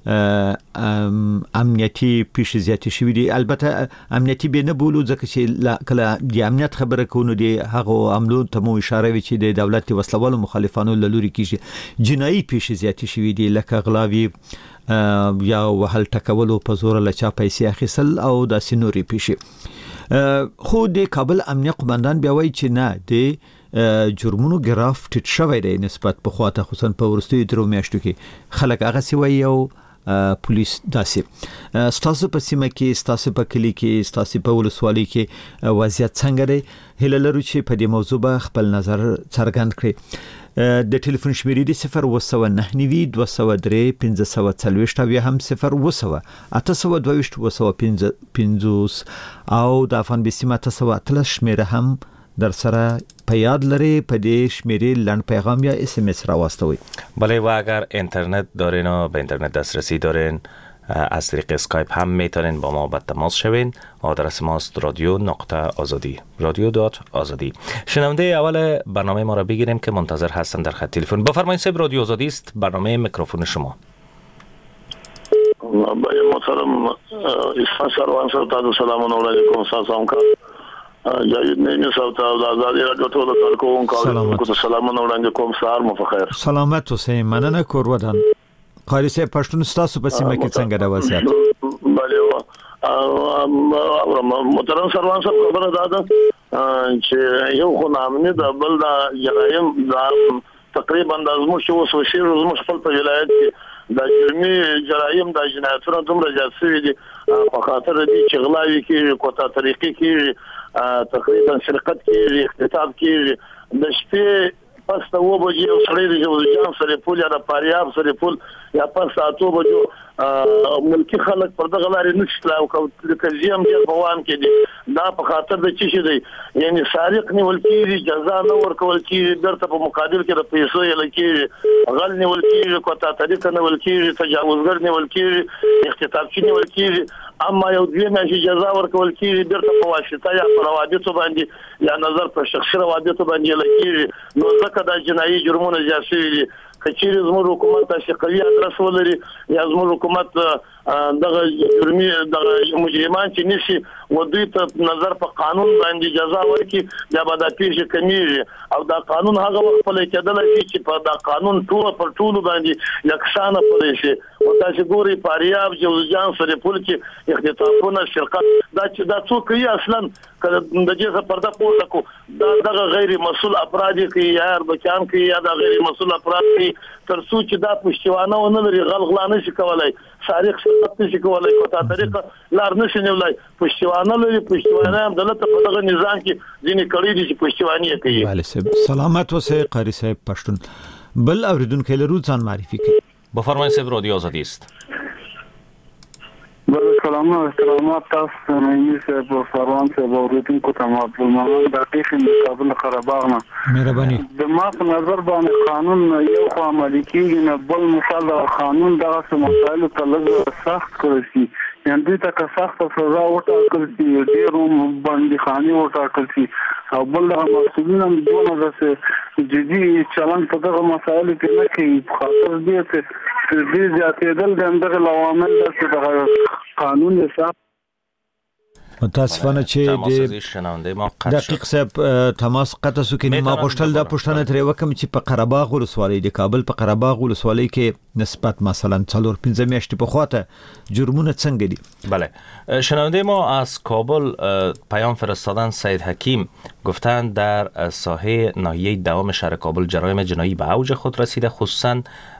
امنیتي پیښې زیاتې شوي دي. البته امنیتي به نه بولو ځکه چې کله د امنیت خبره کوو نو د هغو عملو ته مو اشاره وي چې د دولت د وسلوالو مخالفانو له لوري کېږي. جنایي پیښې زیاتې شوي دي لکه غلاوي یا وهل ټکولو په زور له چا پیسې اخیستل او داسې نورې پیښې. خو د کابل امنیه قومندان بیا وایي چې نه، د جرمونو ګراف ټیټ شوی دی نسبت پخوا ته، خصوصا په وروستیو درو میاشتو کې خلک هغسې وایي او پولیس داسې. ستاسو په سیمه کې، ستاسو په کلي کې، ستاسو په ولسوالۍ کې وضعیت څنګه دی؟ هیله لرو چې په دې موضوع به خپل نظر څرګند کړئ. د ټلیفون شمیرې دی صفر اوه سوه نهه نوي دوه سوه درې پنځه سوه څلوېښت او یا هم صفر اوه سوه اته سوه دوهویشت اوه سوه پنځوس او د افغان بیسیم اته سوه اتلس شمیره هم در سره په یاد لري. په دې شمیرې لنډ پیغام یا اس ام اس را واستوي. بله، و اگر اینترنت دارین و به اینترنت دسترسی دارین، از طریق اسکایپ هم میتونین با ما به تماس شوین. آدرس ماست رادیو نقطه آزادی، رادیو دات آزادی. شنونده اول برنامه ما را بگیریم که منتظر هستن در خط تلفن. بفرمایید صاحب، رادیو آزادی است، برنامه میکروفون شما. بله محترم اسفان سروان صاحب، تاسو سلام علیکم. سلام کا جاوید نعیمی صاحب ته د آزادی رادیو ټول کارکونکو ته سلامونه وړاندې کوم. سهار مو په خیر. سلامت اوسئ. مننه کور ودان. قاری صاحب، پښتون ستاسو په سیمه کې څنګه د وضعیت؟ بله محترم سروان صاحب، خبره دا ده چې یو خو نامني د بل د جرایم دا تقریبا د زموږ چې اوس وشي زموږ خپل په ولایت کې د جرمي جرایم د جنایتونو دومره زیات شوي دي په خاطر دي چې غلاوي کېږي، کوتا طریقې کېږي، تقریبا سرقت کېږي، اغتصاب کېږي. د شپې پس ته اوه بجې یو سړی د جوزجان سره پول یا د فاریاب سره پول یا پس اتو بجو ملکی خلک پر دغه لارې نشي تلای او د کزیم ډېر په وام کې دي. دا په خاطر د چی شي دی، یعنی سارق نیول کېږي، جزا نه ورکول کېږي، درته په مقابل کې د پیسو یې لکېږي، غل نیول کېږي، کوتا طریقه نیول کېږي، تجاوزګر نیول کېږي، اغتصابچي نیول کېږي. اما یو دوی میاشتې جزا ورکول کېږي درته په واسطه یا په روابطو باندې یا نظر په شخصي روابطو باندې لکېږي. نو ځکه دا جنایي جرمونه زیات شوي دي. کچېرې زموږ حکومت تاسې قوي ادرس ولري یا زموږ حکومت دغه جرمي دغه مجرمان چې نیسي و دوی ته نظر په قانون باندې جزا ورکړي، بیا به دا پیښې کمیږي. او دا قانون هغه وخت پلی کېدلی شي چې په دا قانون ټوله پر ټولو باندې یکسانه پلی شي. او تاسې ګورئ فاریاب، جوزجان، سرپل کې اغتصابونه، سرقت، دا چې دا څوک کوي اصلا که د دې څخه پرده پورته کړو، دا دغه غیر مسؤل افراد کوي یا اربکیان کوي یا دا غیر مسؤل افراد کوي. تر څو چې دا پښتیوانه ونه لري، غلغلا نشي کولای، سارق سرقت نشي کولای، کوتا طریقه لار نشي نیولای. پښتیوانه لري، پښتیوانه هم دلته په دغه نظام کې ځینې کړي دي چې پښتیواني کوي. بله صاحب، سلامت اوسئ. قاری صاحب پښتون. بل اوریدونکی لرو، ځان معرفي کړئ. بفرمایید صاحب، رادیو آزادی است. بله سلام سلامات تاسو نعیمی صاحب او سروان صاحب اوریدونکو ته عبدالمنان دقیق د کابل قرهباغ نه مهرباني. د ما په نظر باندې قانون یو خو عملي کېږي نه، بل مثال قانون دغه مسایلو ته لږ سخت کړی شي، یعنې دوی ته که سخته سزا وټاکل شي، ډېر بندیخانې وټاکل شي، او بل دغه مسؤلین هم دونه داسې جدي چلند په دغه مسایلو کې نه کوي. په خاطر دې چې دې زیاتېدل د همدغه عوامل ده چې دغه قانون حساب متاسفانه چې د دقیق صاحب تماس قطع سو کې ما غوښتل دا پوښتنه ترې وکم چې په قرهباغ ولسوالۍ د کابل په قرهباغ ولسوالۍ کې نسبت مثلا څلور پنځه میاشتې په خواته جرمونه څنګه دي؟ بله، شنونده ما از کابل پیام فرستادن. سید حکیم گفتند در ساحه ناحیه دوام شهر کابل جرایم جنایی به اوج خود رسیده، خصوصا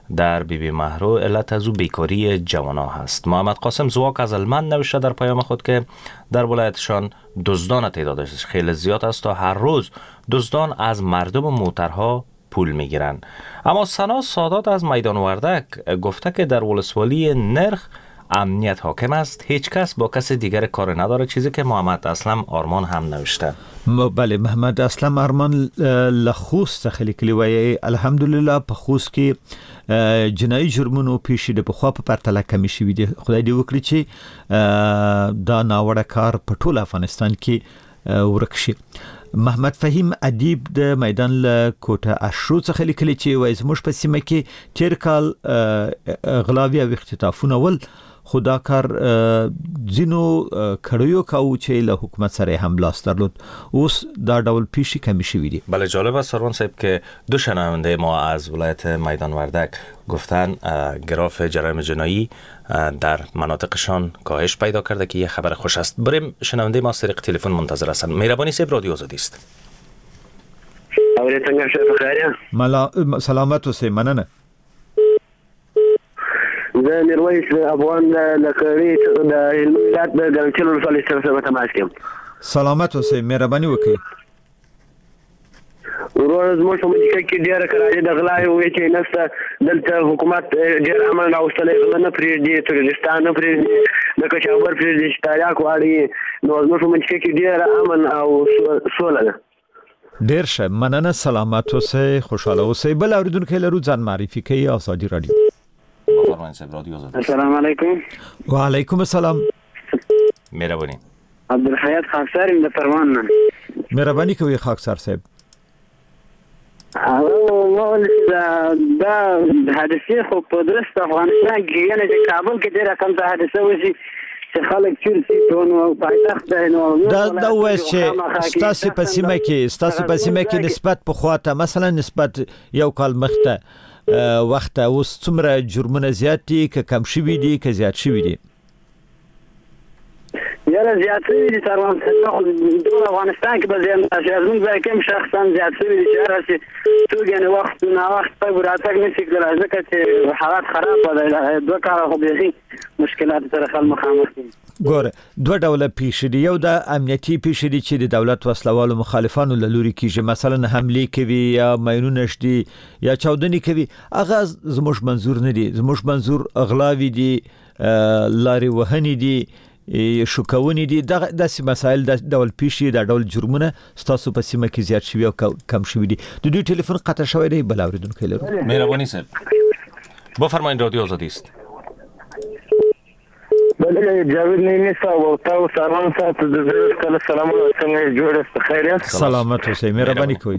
در بی بی مهرو علت از او بیکاری جوانان هست. محمد قاسم زواک از المند نوشته در پیام خود که در ولایتشان دزدان تعدادش خیلی زیاد است تا هر روز دزدان از مردم و موترها پول میگیرن. اما سنا سادات از میدان وردک گفته که در ولسوالی نرخ امنیت حاکم است، هیچ کس با کس دیگر کار نداره، چیزی که محمد اسلم آرمان هم نوشته. بله، محمد اسلم آرمان لخوست خیلی کلی وی الحمدلله په خوست کې جنایي جرمونو پیښې د پخوا په پرتله کمی شوي دي. خدای دې وکړي چې دا ناوړه کار په ټول افغانستان کې ورک شي. محمد فهیم ادیب د میدان له کوټه اشرو څخه لیکلي چې وایي زموږ په سیمه کې تیر کال غلاوي او اختطافونه ول، خدا کار ځینو کړیو کاوه چې له حکومت سره هم لاس درلود. اوس دا ډول پیښې کمی شوي دي. بله، جالب است سروان صاحب که دو شنونده ما از ولایت میدان وردک گفتن گراف جرایم جنایی در مناطقشان کاهش پیدا کرده که یه خبر خوش است. بریم شنونده ما طریق تلفن منتظر هستند. مهربانی صاحب، رادیو آزادی است. اوریدل شه بخیر. ملا سلامت اوسئ. مننه. زه میرویس افغان د کړي د هلمند د ګرچل ولسوالۍ سره تماس کوم. سلامت اوسئ، مهرباني وکړئ. ورور زموږ په ملک کې ډېر کراچۍ د غلا یو چې نسته دلته حکومت ډېر امن راوستلی، غلا نه پرېږدي، ترورستان نه پرېږدي، د کچاور پرېږدي چې تاریاک واړي. نو زموږ په ملک کې ډېر امن او سوله ده. ډېر ښه، مننه. سلامت اوسئ، خوشحاله اوسئ. بل اورېدونکی لرو، ځان معرفي کوي. آزادي رادیو. السلام علیکم. و علیکم السلام. مهربانی. عبدالحیات خاکسار د پروان نه. مهرباني کوي خاکسار صاحب. او ول دا د حادثه خو په درست افغانستان کې یعنی چې کابل کې ډېر کم ته حادثه وشي چې خلک چورسي ټونو پایتخت نو دا دا وایي چې ستاسو په سیمه کې ستاسو په سیمه کې نسبت په خواته مثلا نسبت یو کال مخته وخت اوس څومره جرمونه زیات دي که کم شوي دي که زیات شوي دي؟ یاره زیات شوي دي سروان صاحب. ټول افغانستان کې به زیات شي، زموږ ځای کې هم شخصا زیات شوي دي چې هر څه څوک یعنې وخت ناوخت په راتګ نشي کېدلی ځکه چې حالات خراب دی. دوه کاله خو بیخي مشکلات سره خلک مخامخ دي. ګوره، دوه ډوله پیښې دي. یو د امنیتي پیښې دي چې د دولت وسلوالو مخالفانو له لوري کېږي، مثلا حملې کوي یا ماینونه شدي یا چاودنې کوي. هغه زموږ منظور نه دي. زموږ منظور اغلاوي دي، لارې وهنې دي، شوکونې دي. داسې مسایل د ډول پیښې د ډول جرمونه ستاسو په سیمه کې زیات شوي او کم شوي دي. د دوی ټلیفون قطع شوی دی. بل اورېدونکی لرو. مهرباني صاحب، بفرمایید، رادیو آزادی است. بله، جاوید نیمی صاحب او تاسو سلام ساتو د زړه کله سلام څنګه جوړ است خیر است. سلامت اوسئ، مهرباني کوئ.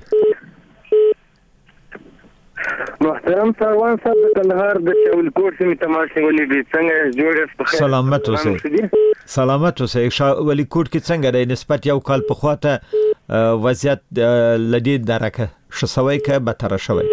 محترم سروان صاحب د کندهار د شاولکوټ سیمې تماس نیولې دي، څنګه جوړ است خیر؟ سلامت اوسئ. سلامت اوسئ. شاولکوټ کې څنګه دی نسبت یو کال په خواته وضعیت لدی درکه شسوي که بدتر شوی؟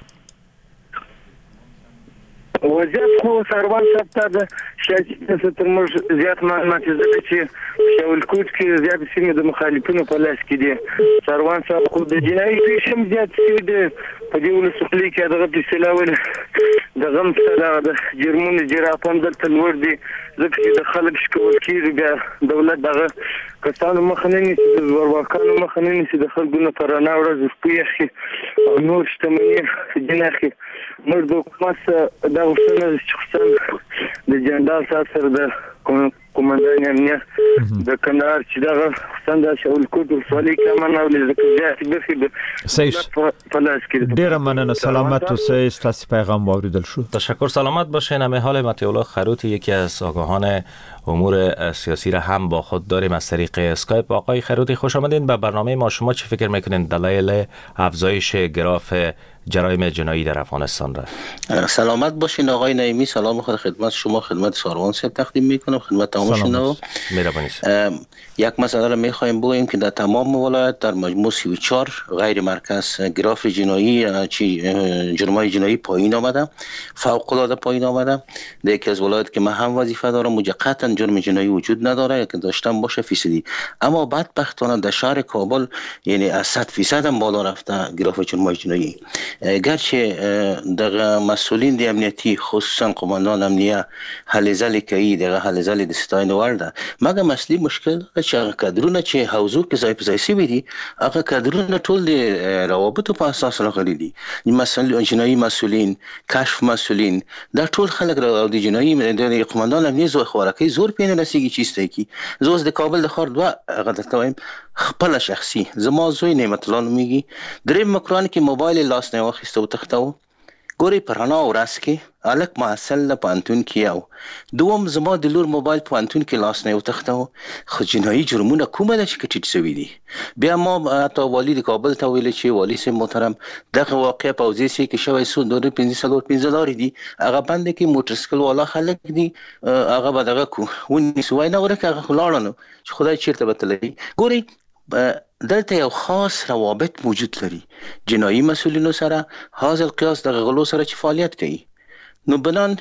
وضعیت خو سروان صاحب ته د سیاسي تر موږ زیات معلومات ځکه چې شاولکوټ کې زیات سیمې د مخالفینو په لاس کې دي. سروان صاحب خو د جنایي پیښې هم زیات شوي دي په دې ولسوالۍ کې. دغه فیصله ول د غم سره د جرمونو جراف هم دلته لوړ دي ځکه چې د خلک شکول کېږي. بیا دولت دغه کسانو مخه نه نیسي، د زورواکانو مخه نه نیسي، د خلکو نه په رڼا ورځ شپې اخلي او نور شتمني جنۍ اخلي. موږ د حکومت دا غوښتنه ده چې خصوصا د جنرال صاحب سره د قومندان امنیت د کندهار چې دغه خصوصا د شاولکوټ ولسوالۍ کې امن او ځکه زیاتې برخې د په لاس کې. ډېره مننه. سلامت اوسئ. ستاسو پیغام واوریدل شو. تشکر. سلامت باشین. همه حال مطیع خروت یکی از آگاهان امور سیاسی را هم با خود داریم از طریق اسکایپ. آقای خروتی خوش آمدین به برنامه ما. شما چی فکر میکنین دلایل افزایش گراف جرایم جنایی در افغانستان را؟ سلامت باشین آقای نعیمی. سلام خود خدمت شما، خدمت ساروان صاحب تقدیم میکنم، خدمت تمام شنوا. یک مسئله را میخوایم بگوییم که در تمام ولایت در مجموع سی و چهار غیر مرکز گراف جنایی چی جرمای جنایی پایین آمده، فوق العاده پایین آمده. در یکی از ولایت که من هم وظیفه دارم اونجا قطعا جرم جنایی وجود نداره که داشتم باشه فیصدی، اما بدبختانه در شهر کابل یعنی از صد فیصد هم بالا رفته گراف جرمای جنایی. ګرچې د مسولین د امنیتي خصوصا قومندان امنیه هلې ځلې کوي دغه هلې ځلې د ستاینې وړ ده مګر اصلي مشکل چې هغه کادرونه چې حوزو کې ځای په ځای شوي دي هغه کادرونه ټول د روابطو په اساس راغلي دي مثلا جنایي مسولین کشف مسولین دا ټول خلک او د جنایي د قومندان امنیه زو خوراکي زور پینې رسیږي چې استایي زه اوس د کابل د ښار دوه هغه درته وایم خپل شخصي زما زوی نعمت الله نومیږي درې مکران کې موبایل لاس نه واخیسته او تختاو ګوري پرانا ورځ کې الک معسل له پانتون کې یو دوم زما د لور موبایل پانتون کې لاس نه وتختاو خو جنایي جرمونه کومه ده چې کټیټ شوی دي بیا ما ته والی د کابل ته ویل چې والی سي محترم دغه واقع په وزیر سي کې شوی سو د پنځه سلور پنځه لارې دي هغه باندې کې موټر سایکل والا خلک دي هغه به دغه کو ونی سوای نه ورکه هغه خلاړنو چې خدای چیرته بتللی ګوري دلته یو خاص روابط موجود لري جنایي مسولینو سره حاصل قیاس د غلو سره چې فعالیت کوي نو بنان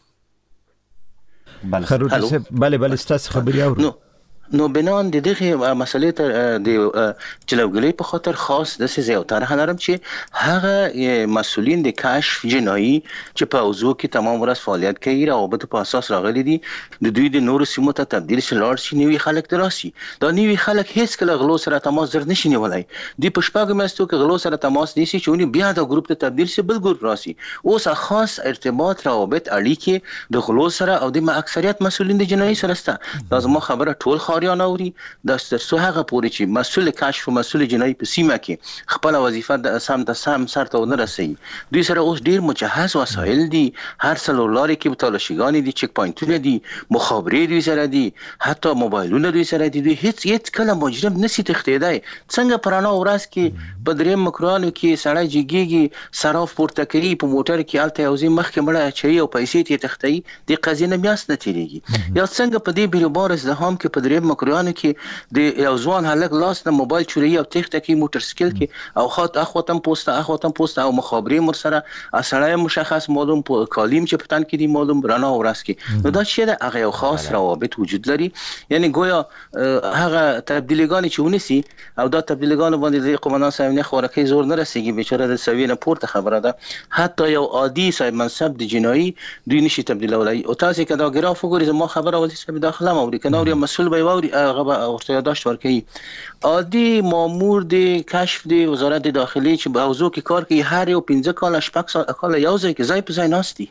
خروټي بله بله ستاسو خبري اورو نو بنان د دغه مسلې ته د چلوګلې په خاطر خاص د سې یو طرح لرم چې هغه مسولین د کشف جنایي چې په اوزو کې تمام ورځ فعالیت کوي روابط په اساس راغلي دي د دوی د نورو سیمو ته تبدیل شلار شي نیوي خلک دراسي دا نیوي خلک هیڅ کله غلو سره تماس در نشي نیولای دی په شپږ میاشتو کې غلو سره تماس نیسي چې بیا د ګروپ ته تبدیل شي بل ګروپ راسي اوس خاص ارتباط روابط اړیکې د غلو سره او د اکثریت مسولین د جنایي سره سره لازم خبره ټول یا نوري د سترسو هغه پوري چې مسول کشف او مسول جنایي په سیمه کې خپل وظیفه د سم د سم سرته ونه رسي دوی سره اوس ډیر مجهز وسایل دي هر څلور لاري کې تلاشيګانی دي چک پوینټونه دي مخابرې دوی سره دي حتی موبایلونه دوی سره دي دوی هیڅ هیڅ کله مجرم نسی تختیدای څنګه پرانا ورځ کې په درې مکرانو کې سړی جګيږي صراف پورته کوي په موټر کې الته یوزي مخ کې مړه چي او پیسې ته تختي د قضیه میاس نه تیریږي یا څنګه په دې بیروبار ازدحام کې په درې مکرانو کې د یو ځوان هلک لاس نه موبایل چوری او تخته کې موټر سایکل کې او خاط اخوتم پوسټ اخوتم پوسټ او مخابرې مر سره اصله مشخص معلوم کالیم چې پتان کې دی معلوم رانا ورس کې نو دا چې د هغه یو خاص روابط وجود لري یعنی گویا هغه تبدیلیګان چې ونسی او دا تبدیلیګان باندې د قومندان صاحب نه خورکې زور نه رسیږي بیچاره د سوینه پورته خبره ده حتی یو عادي صاحب منصب د جنایي دوی نشي تبدیلولای او تاسو کې دا ګراف وګورئ ما خبره ولې صاحب داخله موري کنه او مسؤل به ووري هغه ورته یاداشت ورکړي عادي مامور د کشف د وزارت داخلي چې په اوزو کې کار کوي هر یو پنځه کال شپږ کال یو ځای کې ځای په ځای ناشتي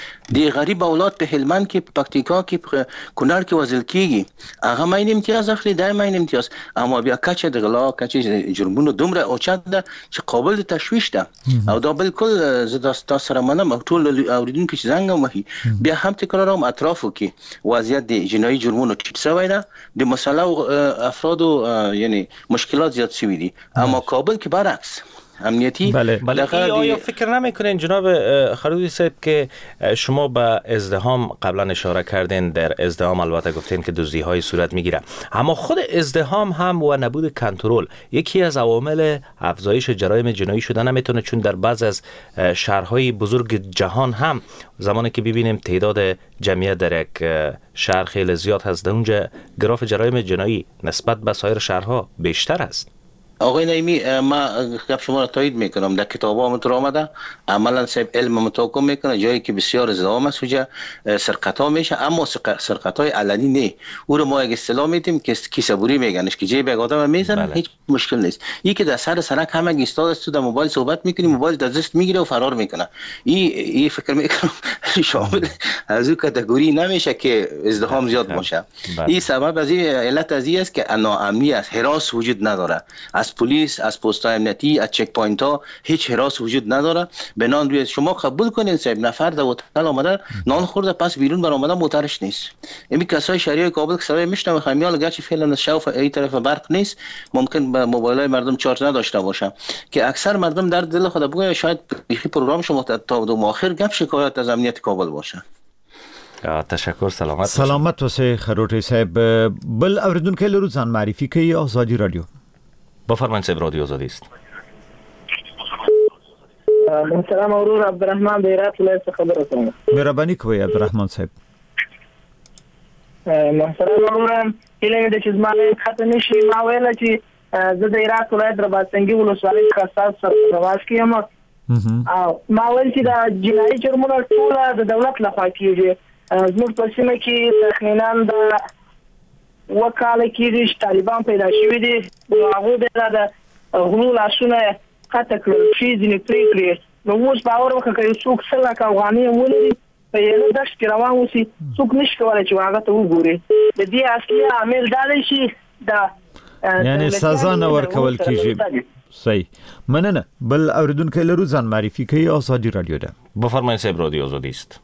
د غریب اولاد په هلمند کې په پکتیکا کې په کونړ کې وزل کیږي هغه ماین امتیاز اخلي دای ماین امتیاز اما بیا کچه د غلا کچه جرمونو دومره اوچت ده چې قابل د تشویش ده او دا بالکل زه تاسو سره منم ټول اوریدونکو چې زنګ وهي بیا هم تکراروم اطرافو کې وضعیت د جنایي جرمونو ټیټ شوی ده د مسله افرادو یعنی مشکلات زیات شوی دي اما کابل کې برعکس امنیتی بله بله آیا فکر نمیکنین جناب خرودی صاحب که شما به ازدحام قبلا اشاره کردین در ازدحام البته گفتین که دزدی های صورت میگیره اما خود ازدحام هم و نبود کنترل یکی از عوامل افزایش جرایم جنایی شده نمیتونه چون در بعض از شهرهای بزرگ جهان هم زمانی که ببینیم تعداد جمعیت در یک شهر خیلی زیاد هست در اونجا گراف جرایم جنایی نسبت به سایر شهرها بیشتر است آقای نعیمی ما گپ شما را تایید میکنم در کتابا هم تو آمده عملا صاحب علم متوقع میکنه جایی که بسیار ازدحام است وجه سرقت ها میشه اما سرقت های علنی نه او رو ما یک اصطلاح میدیم که کیسه‌بری میگنش که جیب یک آدم میزنن هیچ مشکل نیست این که در سر سرک همه ایستاده است تو در موبایل صحبت میکنی موبایل در دست میگیره و فرار میکنه این این فکر میکنم شامل از اون کاتگوری نمیشه که ازدحام زیاد باشه این سبب از این علت از این است که ناامنی است هراس وجود نداره از پلیس از پست‌های امنیتی از چک پوینت ها هیچ هراس وجود نداره بنان روی شما قبول کنین صاحب نفر در هتل آمده نان خورده پس بیرون بر آمده موترش نیست این کسای شهری کابل که صدای میشنوه خمیال گرچه فعلا شوف این طرف برق نیست ممکن به موبایل های مردم چارج نداشته باشه که اکثر مردم در دل خود بگوید شاید بیخی پروگرام شما تا دو ماخر گپ شکایت از امنیت کابل باشه تشکر سلامت سلامت وسه خروټي صاحب بل اوریدونکو لرو ځان معرفي کوي آزادی رادیو بفرمایید صاحب رادیو آزادی است سلام اورور عبدالرحمن بیرات ولایت خبر اوسم مهرباني کوي عبدالرحمن صاحب محترم اورور کله د چې زمانه خاطر نشي ما ویل چې زه د هرات ولایت رباطنګي ولسوالۍ خاصه سرپرواز کیم او ما ول چې دا جنایي جرمونه ټول د دولت لخوا کیږي. زموږ په سیمه کې تخمینا د وکاله کېږي چې طالبان پیدا شوي دي، هغه د غلو لاسونه قطع کړل شي ځینې پریکړې. نو اوس باور وکړه که څوک سل لکه افغانۍ ولري په یوه دشت کې روان اوسي، څوک نشي کولی چې هغه ته وګوري. د دې اصلي عامل دا دی چې د یعنی سزا نه ورکول کېږي. صحیح، مننه. بل اوریدونکی لرو، ځان معرفي کوي. آزادی رادیو ده. بفرمایید صاحب، رادیو آزادی است.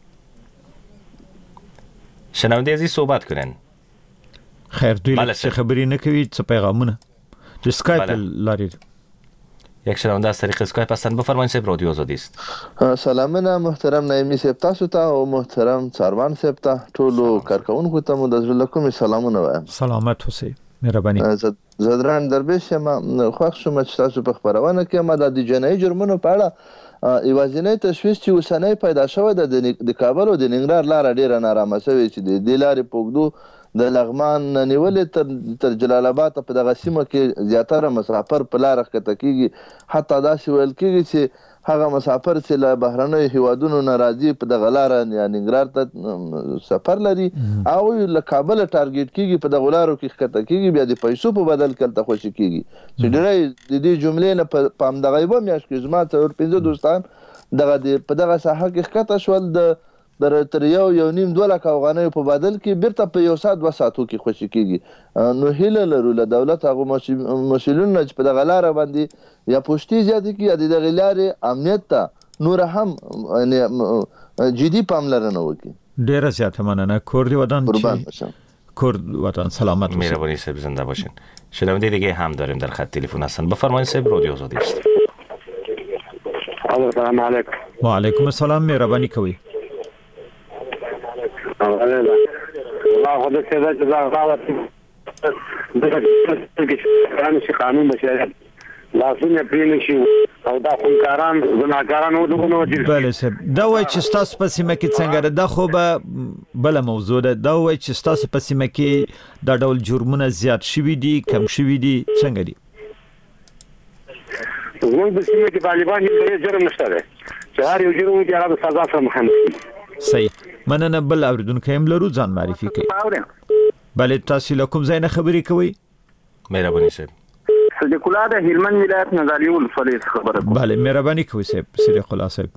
شنونده عزیز صحبت کنن. خیر، دوی چه خبری نکوید، چه پیغامونه د اسکایپ لاري. یک شنونده از طریق اسکایپ هستند. بفرمایید صاحب، رادیو آزادی است. سلامونه محترم نایمی صاحب، تاسو ته او محترم څاروان صاحب ته، ټولو کارکونکو ته مو د زړه کومې سلامونه وایم. سلامت اوسئ. مهرباني. زدران درویش یم، خوښ شوم چې تاسو په خبرونه کې ما د جنایي جرمونو په اړه یوازینی تشویش چې اوسنی پیدا شوی د کابل او د ننګرهار لاره ډیره نارامه شوې چې د دې لارې په اوږدو د لغمان نیولې تر جلال آباد په دغه سیمه کې زیاتره مسافر په لاره ښکته کېږي. حتی داسې ویل کېږي چې هغه مسافر چې له بهرنیو هیوادونو نه راځي په دغه لاره یا ننګرهار ته سفر لري او له کابله ټارګېټ کېږي، په دغو لارو کې ښکته کېږي، بیا د پیسو په بدل کې هلته خوشي کېږي. چې ډېری د دې جملې نه په همدغه یوه میاشت کې زما څلور پنځه دوستان دغه په دغه ساحه کې ښکته شول، د تر یو یو نیم دوه لکه افغانیو په بدل کې بیرته په یو ساعت دوه ساعتو کې خوشي کېږي. نو هیله لرو له دولت هغو مسؤلینو چې په دغه لاره باندې یا پوښتې زیاتې کړي یا د دغې لارې امنیت ته نوره هم جدي پاملرنه وکړي. ډیره زیاته مننه. کور دی ودان قربان باشم. کور وطن سلامت باشید. مهربانی صاحب، زنده باشین. شنونده دیگه هم داریم در خط تلفن هستن. بفرمایید صاحب، رادیو آزادی است. سلام علیکم. و علیکم السلام. مهربانی کوي. والله خود سيدا جزاه الله خير. شي قانون بشريت لازم پرې نشي او دا خونکاران زناکاران او دغه نو دي. بله صاحب، دا وایي چې ستاسو په سیمه کې څنګه ده؟ دا خو به بله موضوع ده. دا وایي چې ستاسو په سیمه کې دا ډول جرمونه زیات شوي دي، کم شوي دي، څنګه دي؟ زموږ په سیمه کې طالبان هیڅ جرم نشته دی چې هر یو جرم کې هغه سزا سره مخامخ. صحیح، مننه. بل اوریدونکی هم لرو، ځان معرفي کوي. بله، تاسو له کوم ځای نه خبرې کوئ؟ مهرباني صاحب. صدیق الله د هلمند ولایت نظریه ولسوالۍ څخه خبره کوم. بله، مهرباني کوئ صاحب. صدیق الله صاحب،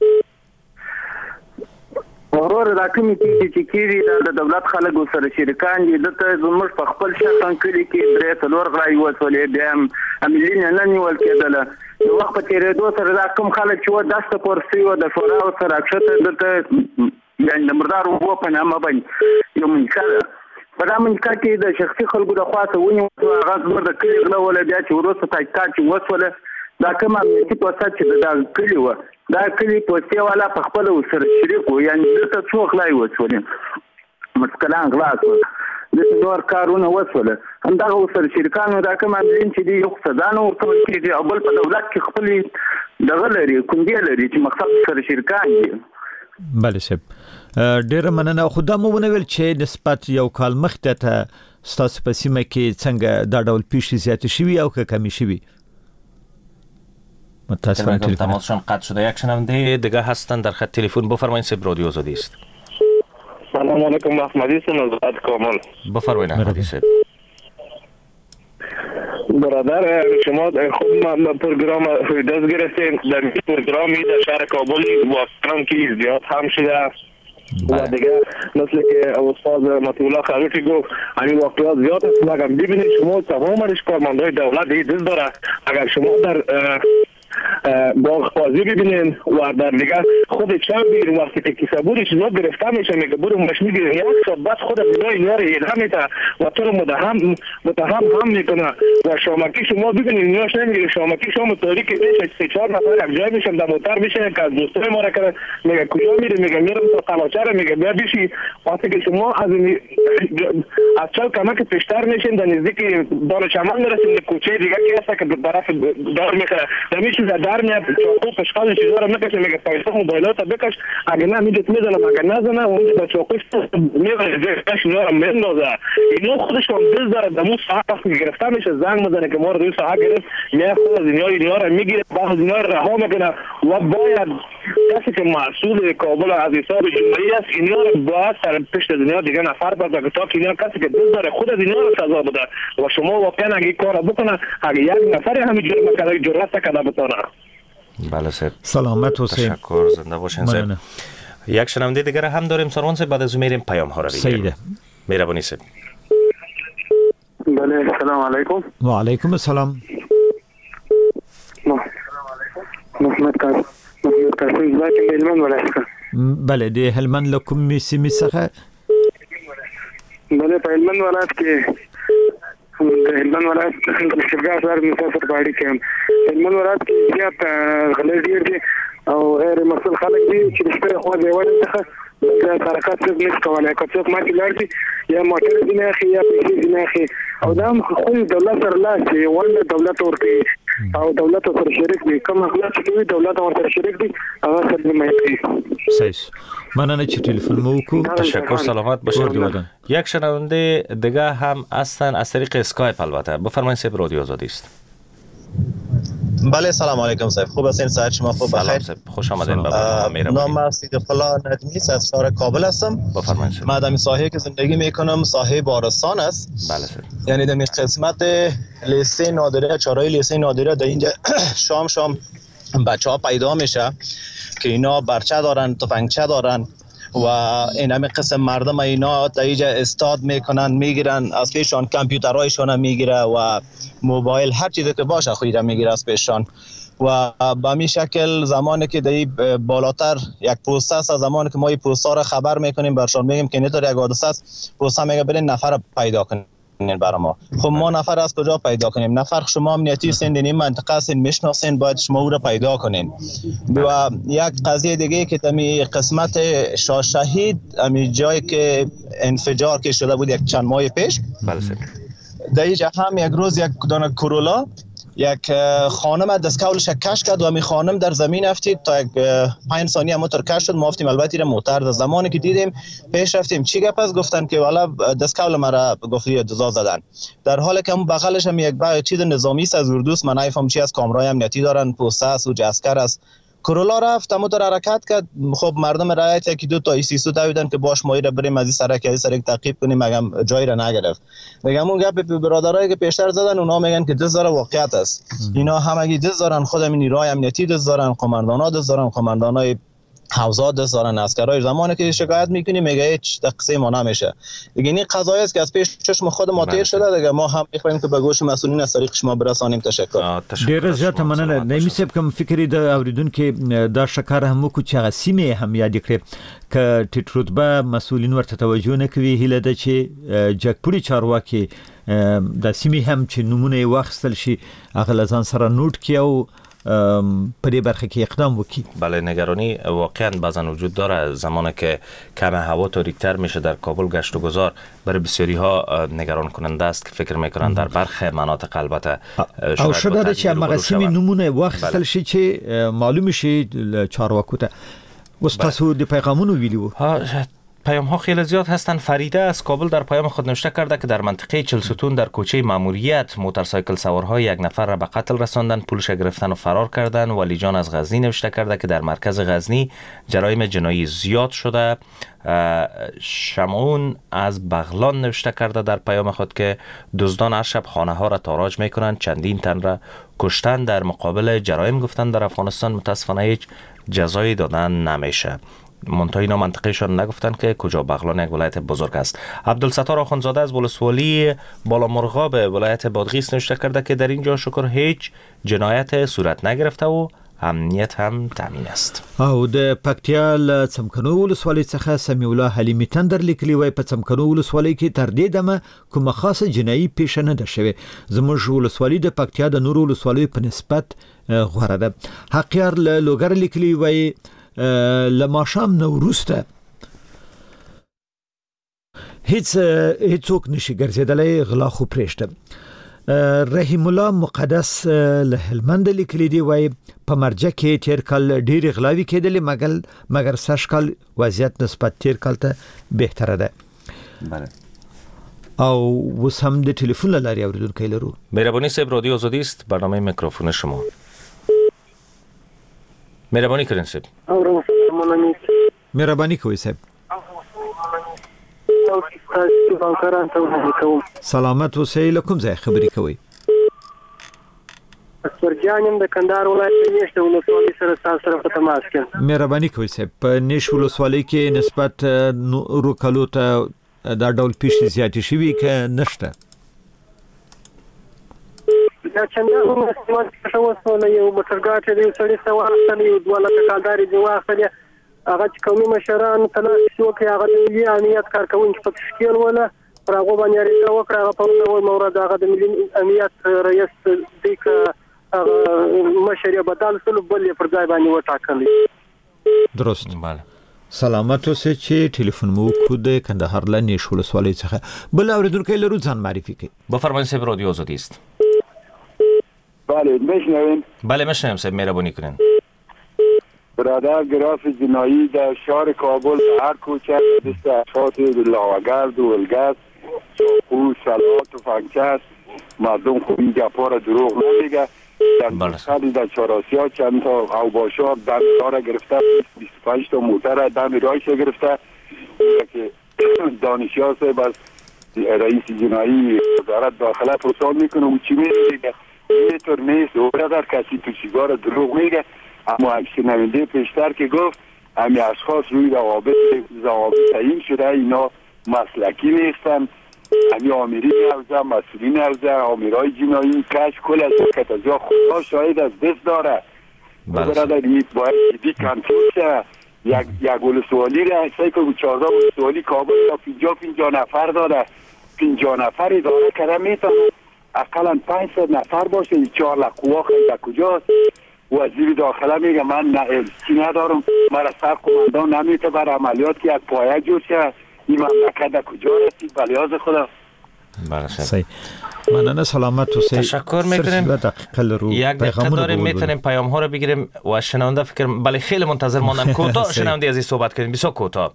ورور دا کومې چې کېږي د دولت خلک ورسره شریکان دي، دلته زموږ په خپل شخصا کلي کې درې څلور غلا وسولې بیا هم عملي نه نیول کېدله. د وخت په تېرېدو سره دا کوم خلک چې و داسته کورسي و د شورا ورسره راکښته دلته یعنې د مردار اوبو په نامه باندې یو منشا ده. په دا منشا کې د شخصي خلکو د خوا څخه ونیول هغه زموږ د کلي غله وله، بیا چې وروسته تحقیقات چې وسوله دا کوم امنیتي پوسټ چې د دغه کلي وه دا کلي پوستې والا په خپله ورسره شریک و، یعنې دلته څو غلاوې وسولې، مسکلان غلا شول، دلته نور کارونه وسوله، همدغه ورسره شریکان و. دا کوم عاملین چې دي یو سزا نه ورکول کېږي او بل په دولت کې خپلې دغه لري کوندې لري چې مقصد سره شریکان دي. بله صاحب، ډیره مننه. خو دا مو ونه ویل چې نسبت یو کال مخکې ته ستاسو په سیمه کې څنګه دا ډول پیښې زیاتې شوي او که کمې شوي؟ متاسفانه تماسشان قطع شده. یک شنونده دیگه هستن در خط تلفن. بفرمایید صاحب، رادیو آزادی است. سلام علیکم. احمدی هستم از بعد کامل. بفرمایید احمدی صاحب. برادر شما خود ما پروگرام دست گرفتیم در پروگرامی در شهر کابل واقعا که زیاد هم شده و دیگه مثل که استاد مطیع خروٹی گفت همین واقعات زیاد است. اگر ببینید شما تمام کارمندای دولت این دست داره، اگر شما در باغبازی ببینین و در دیگه خود چند بیر وقتی که کسابوری چیزا گرفته میشه میگه برو مش میگیرن یک ساعت بعد خود بدای نیار اعدام میته و تو رو متهم متهم هم میکنه. و شامکی شما ببینید نیاش نمیگیره، شامکی شما تاریک میشه سه چهار نفر یک جای میشن در موتر میشه که از دوستای ما را کردن میگه کجا میره، میگه میرم تا قلاچر، میگه بیا بشی. وقتی که شما از از چال کمک پیشتر میشین در نزدیک دار چمن میرسین کوچه دیگه که هست که طرف دار میخوره میشه در میاد چاقو پشقال چیزا رو میکشه میگه پیسه موبایلات بکش، اگه نه میدت میزنم، اگه نزنه اونجا با چاقوش میبره جش اینا رو میندازه. اینا خودشون دل داره دمو ساعت وقتی گرفته میشه زنگ میزنه که ما رو دوی ساعت گرفت، میاد خود از اینا اینا رو میگیره، بعض اینا رو رها میکنه و باید کسی که مسئول کابل از حساب جمهوری است اینا رو باید سر پشت دنیا دیگه نفر بده تا که اینا کسی که دل داره خود اینا رو سزا بده و شما واقعا اگه کار بکنه اگه یک نفر همین جرم کرده جرأت کرده بتونه. بله سر سلامت حسین. تشکر، زنده باشین سر. یک شنونده دیگر هم داریم سروان سر، بعد از میریم پیام ها رو بگیریم. مهربانی سر. بله سلام علیکم. و علیکم السلام. محمد قاسم محمد قاسم زاکم هلمند ولایت. بله د هلمند له کومې سیمې څخه؟ بله په هلمند ولایت کې د هلمند ولایت د شرګا سره مسافر باندې کې هلمند ولایت کې زیات غلې ډیر دي او غیر مسؤل خلک دي چې د شپې خو دی وایي څخه د حرکت څخه نشي کولای کڅوک ماته لاري یا موټر دي نه خي یا پیسې دي نه خي او دا خو دولت سره لاس دی ول دولت ورته او دولت سره شریک دي کوم خلک چې دولت ورته شریک دي هغه سره مایي. صحیح. مننه چې تلفن مو وکړو. تشکر، سلامت باشید. یک شنونده دیگه هم هستن از طریق اسکایپ البته. بفرمایید سب رادیو آزادی است. بله سلام علیکم صاحب، خوب هستین؟ صحت شما خوب؟ بخیر. سلام، خوش آمدین. بابا نام سیدالله ندمی از شهر کابل هستم. بفرمایید. من در ساحه که زندگی میکنم ساحه بارستان است. بله سر. یعنی در قسمت لیسه نادره چهارراه لیسه نادره در اینجا شام شام بچه ها پیدا میشه که اینا برچه دارن، تفنگچه دارن و این همه قسم مردم اینا تا اینجا استاد میکنن، میگیرن از پیشان، کامپیوترهایشان میگیره و موبایل هر چیزی که باشه خودی میگیره از پیشان و به همین شکل زمانی که در بالاتر یک پروسس از زمانی که ما این پروسه را خبر میکنیم برشان میگیم که اینطور یک حادثه است، پروسه میگه برین نفر پیدا کنین برای ما. خب ما نفر از کجا پیدا کنیم؟ نفر شما امنیتی هستین، در این منطقه هستین، میشناسین، باید شما او را پیدا کنین. و یک قضیه دیگه که تمی قسمت شاه شهید، امی جایی که انفجار که شده بود یک چند ماه پیش، بله در اینجا هم یک روز یک دانه کرولا یک خانم دستکولش کش کرد و می خانم در زمین افتید تا یک پنج ثانیه موتور کش شد. ما گفتیم البته را موتر در زمانی که دیدیم پیش رفتیم چی گپ است، گفتن که والا دستکول مرا گفتی جزا زدن، در حالی که اون بغلش هم یک با چیز نظامی است از اردوس، من نمیفهم چی از کامرای امنیتی دارن، پوسته است و جسکر است. کرولا رفت موتور حرکت کرد. خب مردم رعایت یکی دو تا ایسیسو دویدن که باش مایی را بریم از این سرک از سرک تعقیب کنیم، مگم جایی را نگرفت. میگم اون گپ برادرایی که پیشتر زدن اونا میگن که دز داره واقعیت است. اینا همگی دز دارن، خود همین نیروهای امنیتی دز دارن، قماندانا دز دارن، قماندانای حوزه دست دارن، عسکرای. زمانی که شکایت میکنیم میگه هیچ تقسیم ما نمیشه. دیگه این قضایی است که از پیش چشم خود ما تیر شده دیگه، ما هم میخوایم که به گوش مسئولین از طریق شما برسانیم. تشکر. ډیر زیات مننه. نمیسب کوم فکر د اوریدونکو دا شکر هم کو چې سیمه هم یاد کړی ک ټیټ رتبه مسؤلین ورته توجه نه کوي. هله د چې جګپوري چارواکي د سیمه هم چې نمونه واخستل شي هغه لزان سره نوٹ کیو په دې برخه کې اقدام وکړي. بله نگرانی واقعا بعضا وجود داره. زمانی که کم هوا تاریک‌تر میشه در کابل گشت و گذار برای بسیاری ها نگران کننده است که فکر میکنن در برخی مناطق البته او شده چې مقاسمی نمونه واخستل شي چې معلوم شي چارواکو ته. اوس تاسو د پیغامونو ویلو پیام ها خیلی زیاد هستند. فریده از کابل در پیام خود نوشته کرده که در منطقه چلستون در کوچه ماموریت موتورسایکل سوارها یک نفر را به قتل رساندن، پولش گرفتن و فرار کردن. ولی جان از غزنی نوشته کرده که در مرکز غزنی جرایم جنایی زیاد شده. شمعون از بغلان نوشته کرده در پیام خود که دزدان هر شب خانه ها را تاراج میکنند، چندین تن را کشتن. در مقابل جرایم گفتن در افغانستان متاسفانه هیچ جزایی دادن نمیشه. منتها اینا منطقهشان نگفتن که کجا. بغلان یک ولایت بزرگ است. عبدالستار آخوندزاده از ولسوالی بالامرغاب ولایت بادغیس نوشته کرده که در اینجا شکر هیچ جنایت صورت نگرفته و امنیت هم تامین است. او د پکتیا ل څمکنو ولسوالۍ څخه سمیع الله حلیمی تندر لیکلی وای په څمکنو ولسوالۍ کې تر دې دمه کومه خاصه جنایي پیښه نه ده شوې. زموږ ولسوالۍ د پکتیا د نورو ولسوالیو په نسبت غوره ده. حقیار ل لوګر لیکلی وای لماشام نو وروسته هیڅ هیڅوک نشي ګرځیدلی، غلا خو پرېشته. رحیم الله مقدس له هلمند لیکلی دی وای په مرجع کې تیر کال ډېر غلاوي کېدلې مګر مګر سږ کال وضعیت نسبت تیر کال ته بهتره ده. بله. او اوس هم د ټلیفون له لارې اورېدونکی لرو. مهرباني صاحب، رادیو آزادی است، برنامه میکروفون شما. مهربانی کردین صاحب. مهربانی کوي صاحب. سلامت اوسئ، له کوم ځای خبرې کوئ؟ اسپرجانم د کندهار ولایت نشته ولسوالۍ سره تاسو سره په تماس کې. مهرباني کوئ صاحب، په نیش ولسوالۍ کې نسبت نورو کلو ته دا ډول پیښې زیاتې شوي که نشته؟ دا څنګه هم استعمال شوه یو موټرګاډ دی سړی څه واخلي یو دوه لکه کالداري دی واخلي هغه چې قومي مشران تلاش وکړي هغه د ملي امنیت کارکونکي په تشکیل ولا پر هغه باندې اړیکه وکړه هغه په نوو مورد هغه د ملي امنیت رئیس دی که مشر بدل سلو بل پر ځای باندې وټاکلی. درست. بله. سلامت اوسئ چې ټلیفون مو کو د کندهار له نیش ولسوالۍ څخه بل اوریدونکو لرو ځان معرفي کړئ. بفرمایید صاحب، رادیو آزادی است. بله میشنوین؟ بله میشنویم صاحب، مهربانی کنین. برادر گراف جنایی در شهر کابل به هر کوچه دست اشخاص لاوگرد و ولگرد چاقو سلاح تفنگچه مردم خوب این گپا را دروغ نمیگه. در خیلی در چهارآسیا چند تا اوباشا دم داره گرفته، بیست و پنج تا موتر دم رایش گرفته که دانشیار صاحب از رئیس جنایی وزارت داخله پرسان میکنه و چی میگه اینطور نیست و برادر کسی تو سیگار دروغ میگه. اما شنونده پیشتر که گفت همین اشخاص روی روابط ضوابط تعیین شده اینا مسلکی نیستن، همین آمیری حوزه مسئولین حوزه آمیرای جنایی کش کل از کتازیا خدا شاید از دست داره. برادر این باید جدی کنترل شه. یک یک ولسوالی را سه که چهارده ولسوالی کابل را پینجا پینجا نفر داره، پینجا نفر اداره کرده میتونه اقلا پنجصد نفر باشه. چهار لک قوا خیلی کجاست؟ وزیر داخله میگه من نه چی ندارم، مرا سر قماندان نمیته بر عملیات که یک پایه جور شه. این مملکت در کجا رسید بلیاز خدا؟ صحیح. مننه، سلامت اوسئ. تشکر میکنیم. یک دقیقه داریم میتونیم پیام ها رو بگیریم و شنونده فکر بله خیلی منتظر ماندن. کوتاه شنونده از این صحبت کنیم، بسیار کوتاه.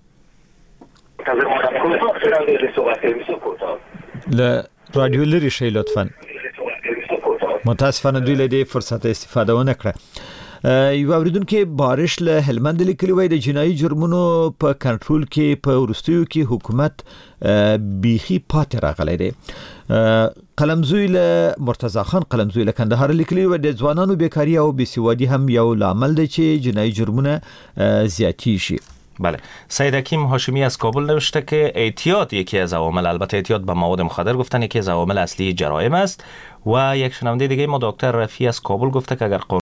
ل رادیو لري شي لطفا. متاسفانه دوی له دې فرصت استفاده ونه کړه. یو اوریدونکو بارش له هلمند لیکلی وای د جنایي جرمونو په کنټرول کې په ورستیو کې حکومت بیخي پاتې راغلی دی. قلمزوی له مرتضی خان قلمزوی له کندهار لیکلی و د ځوانانو بیکاری او بیسوادي هم یو لامل دی چې جنایي جرمونه زیاتی شي. بله. سید حکیم هاشمی از کابل نوشته که اعتیاد یکی از عوامل، البته اعتیاد به مواد مخدر گفتن یکی از عوامل اصلی جرایم است. و یک شنونده دیگه ما دکتر رفیع از کابل گفته که اگر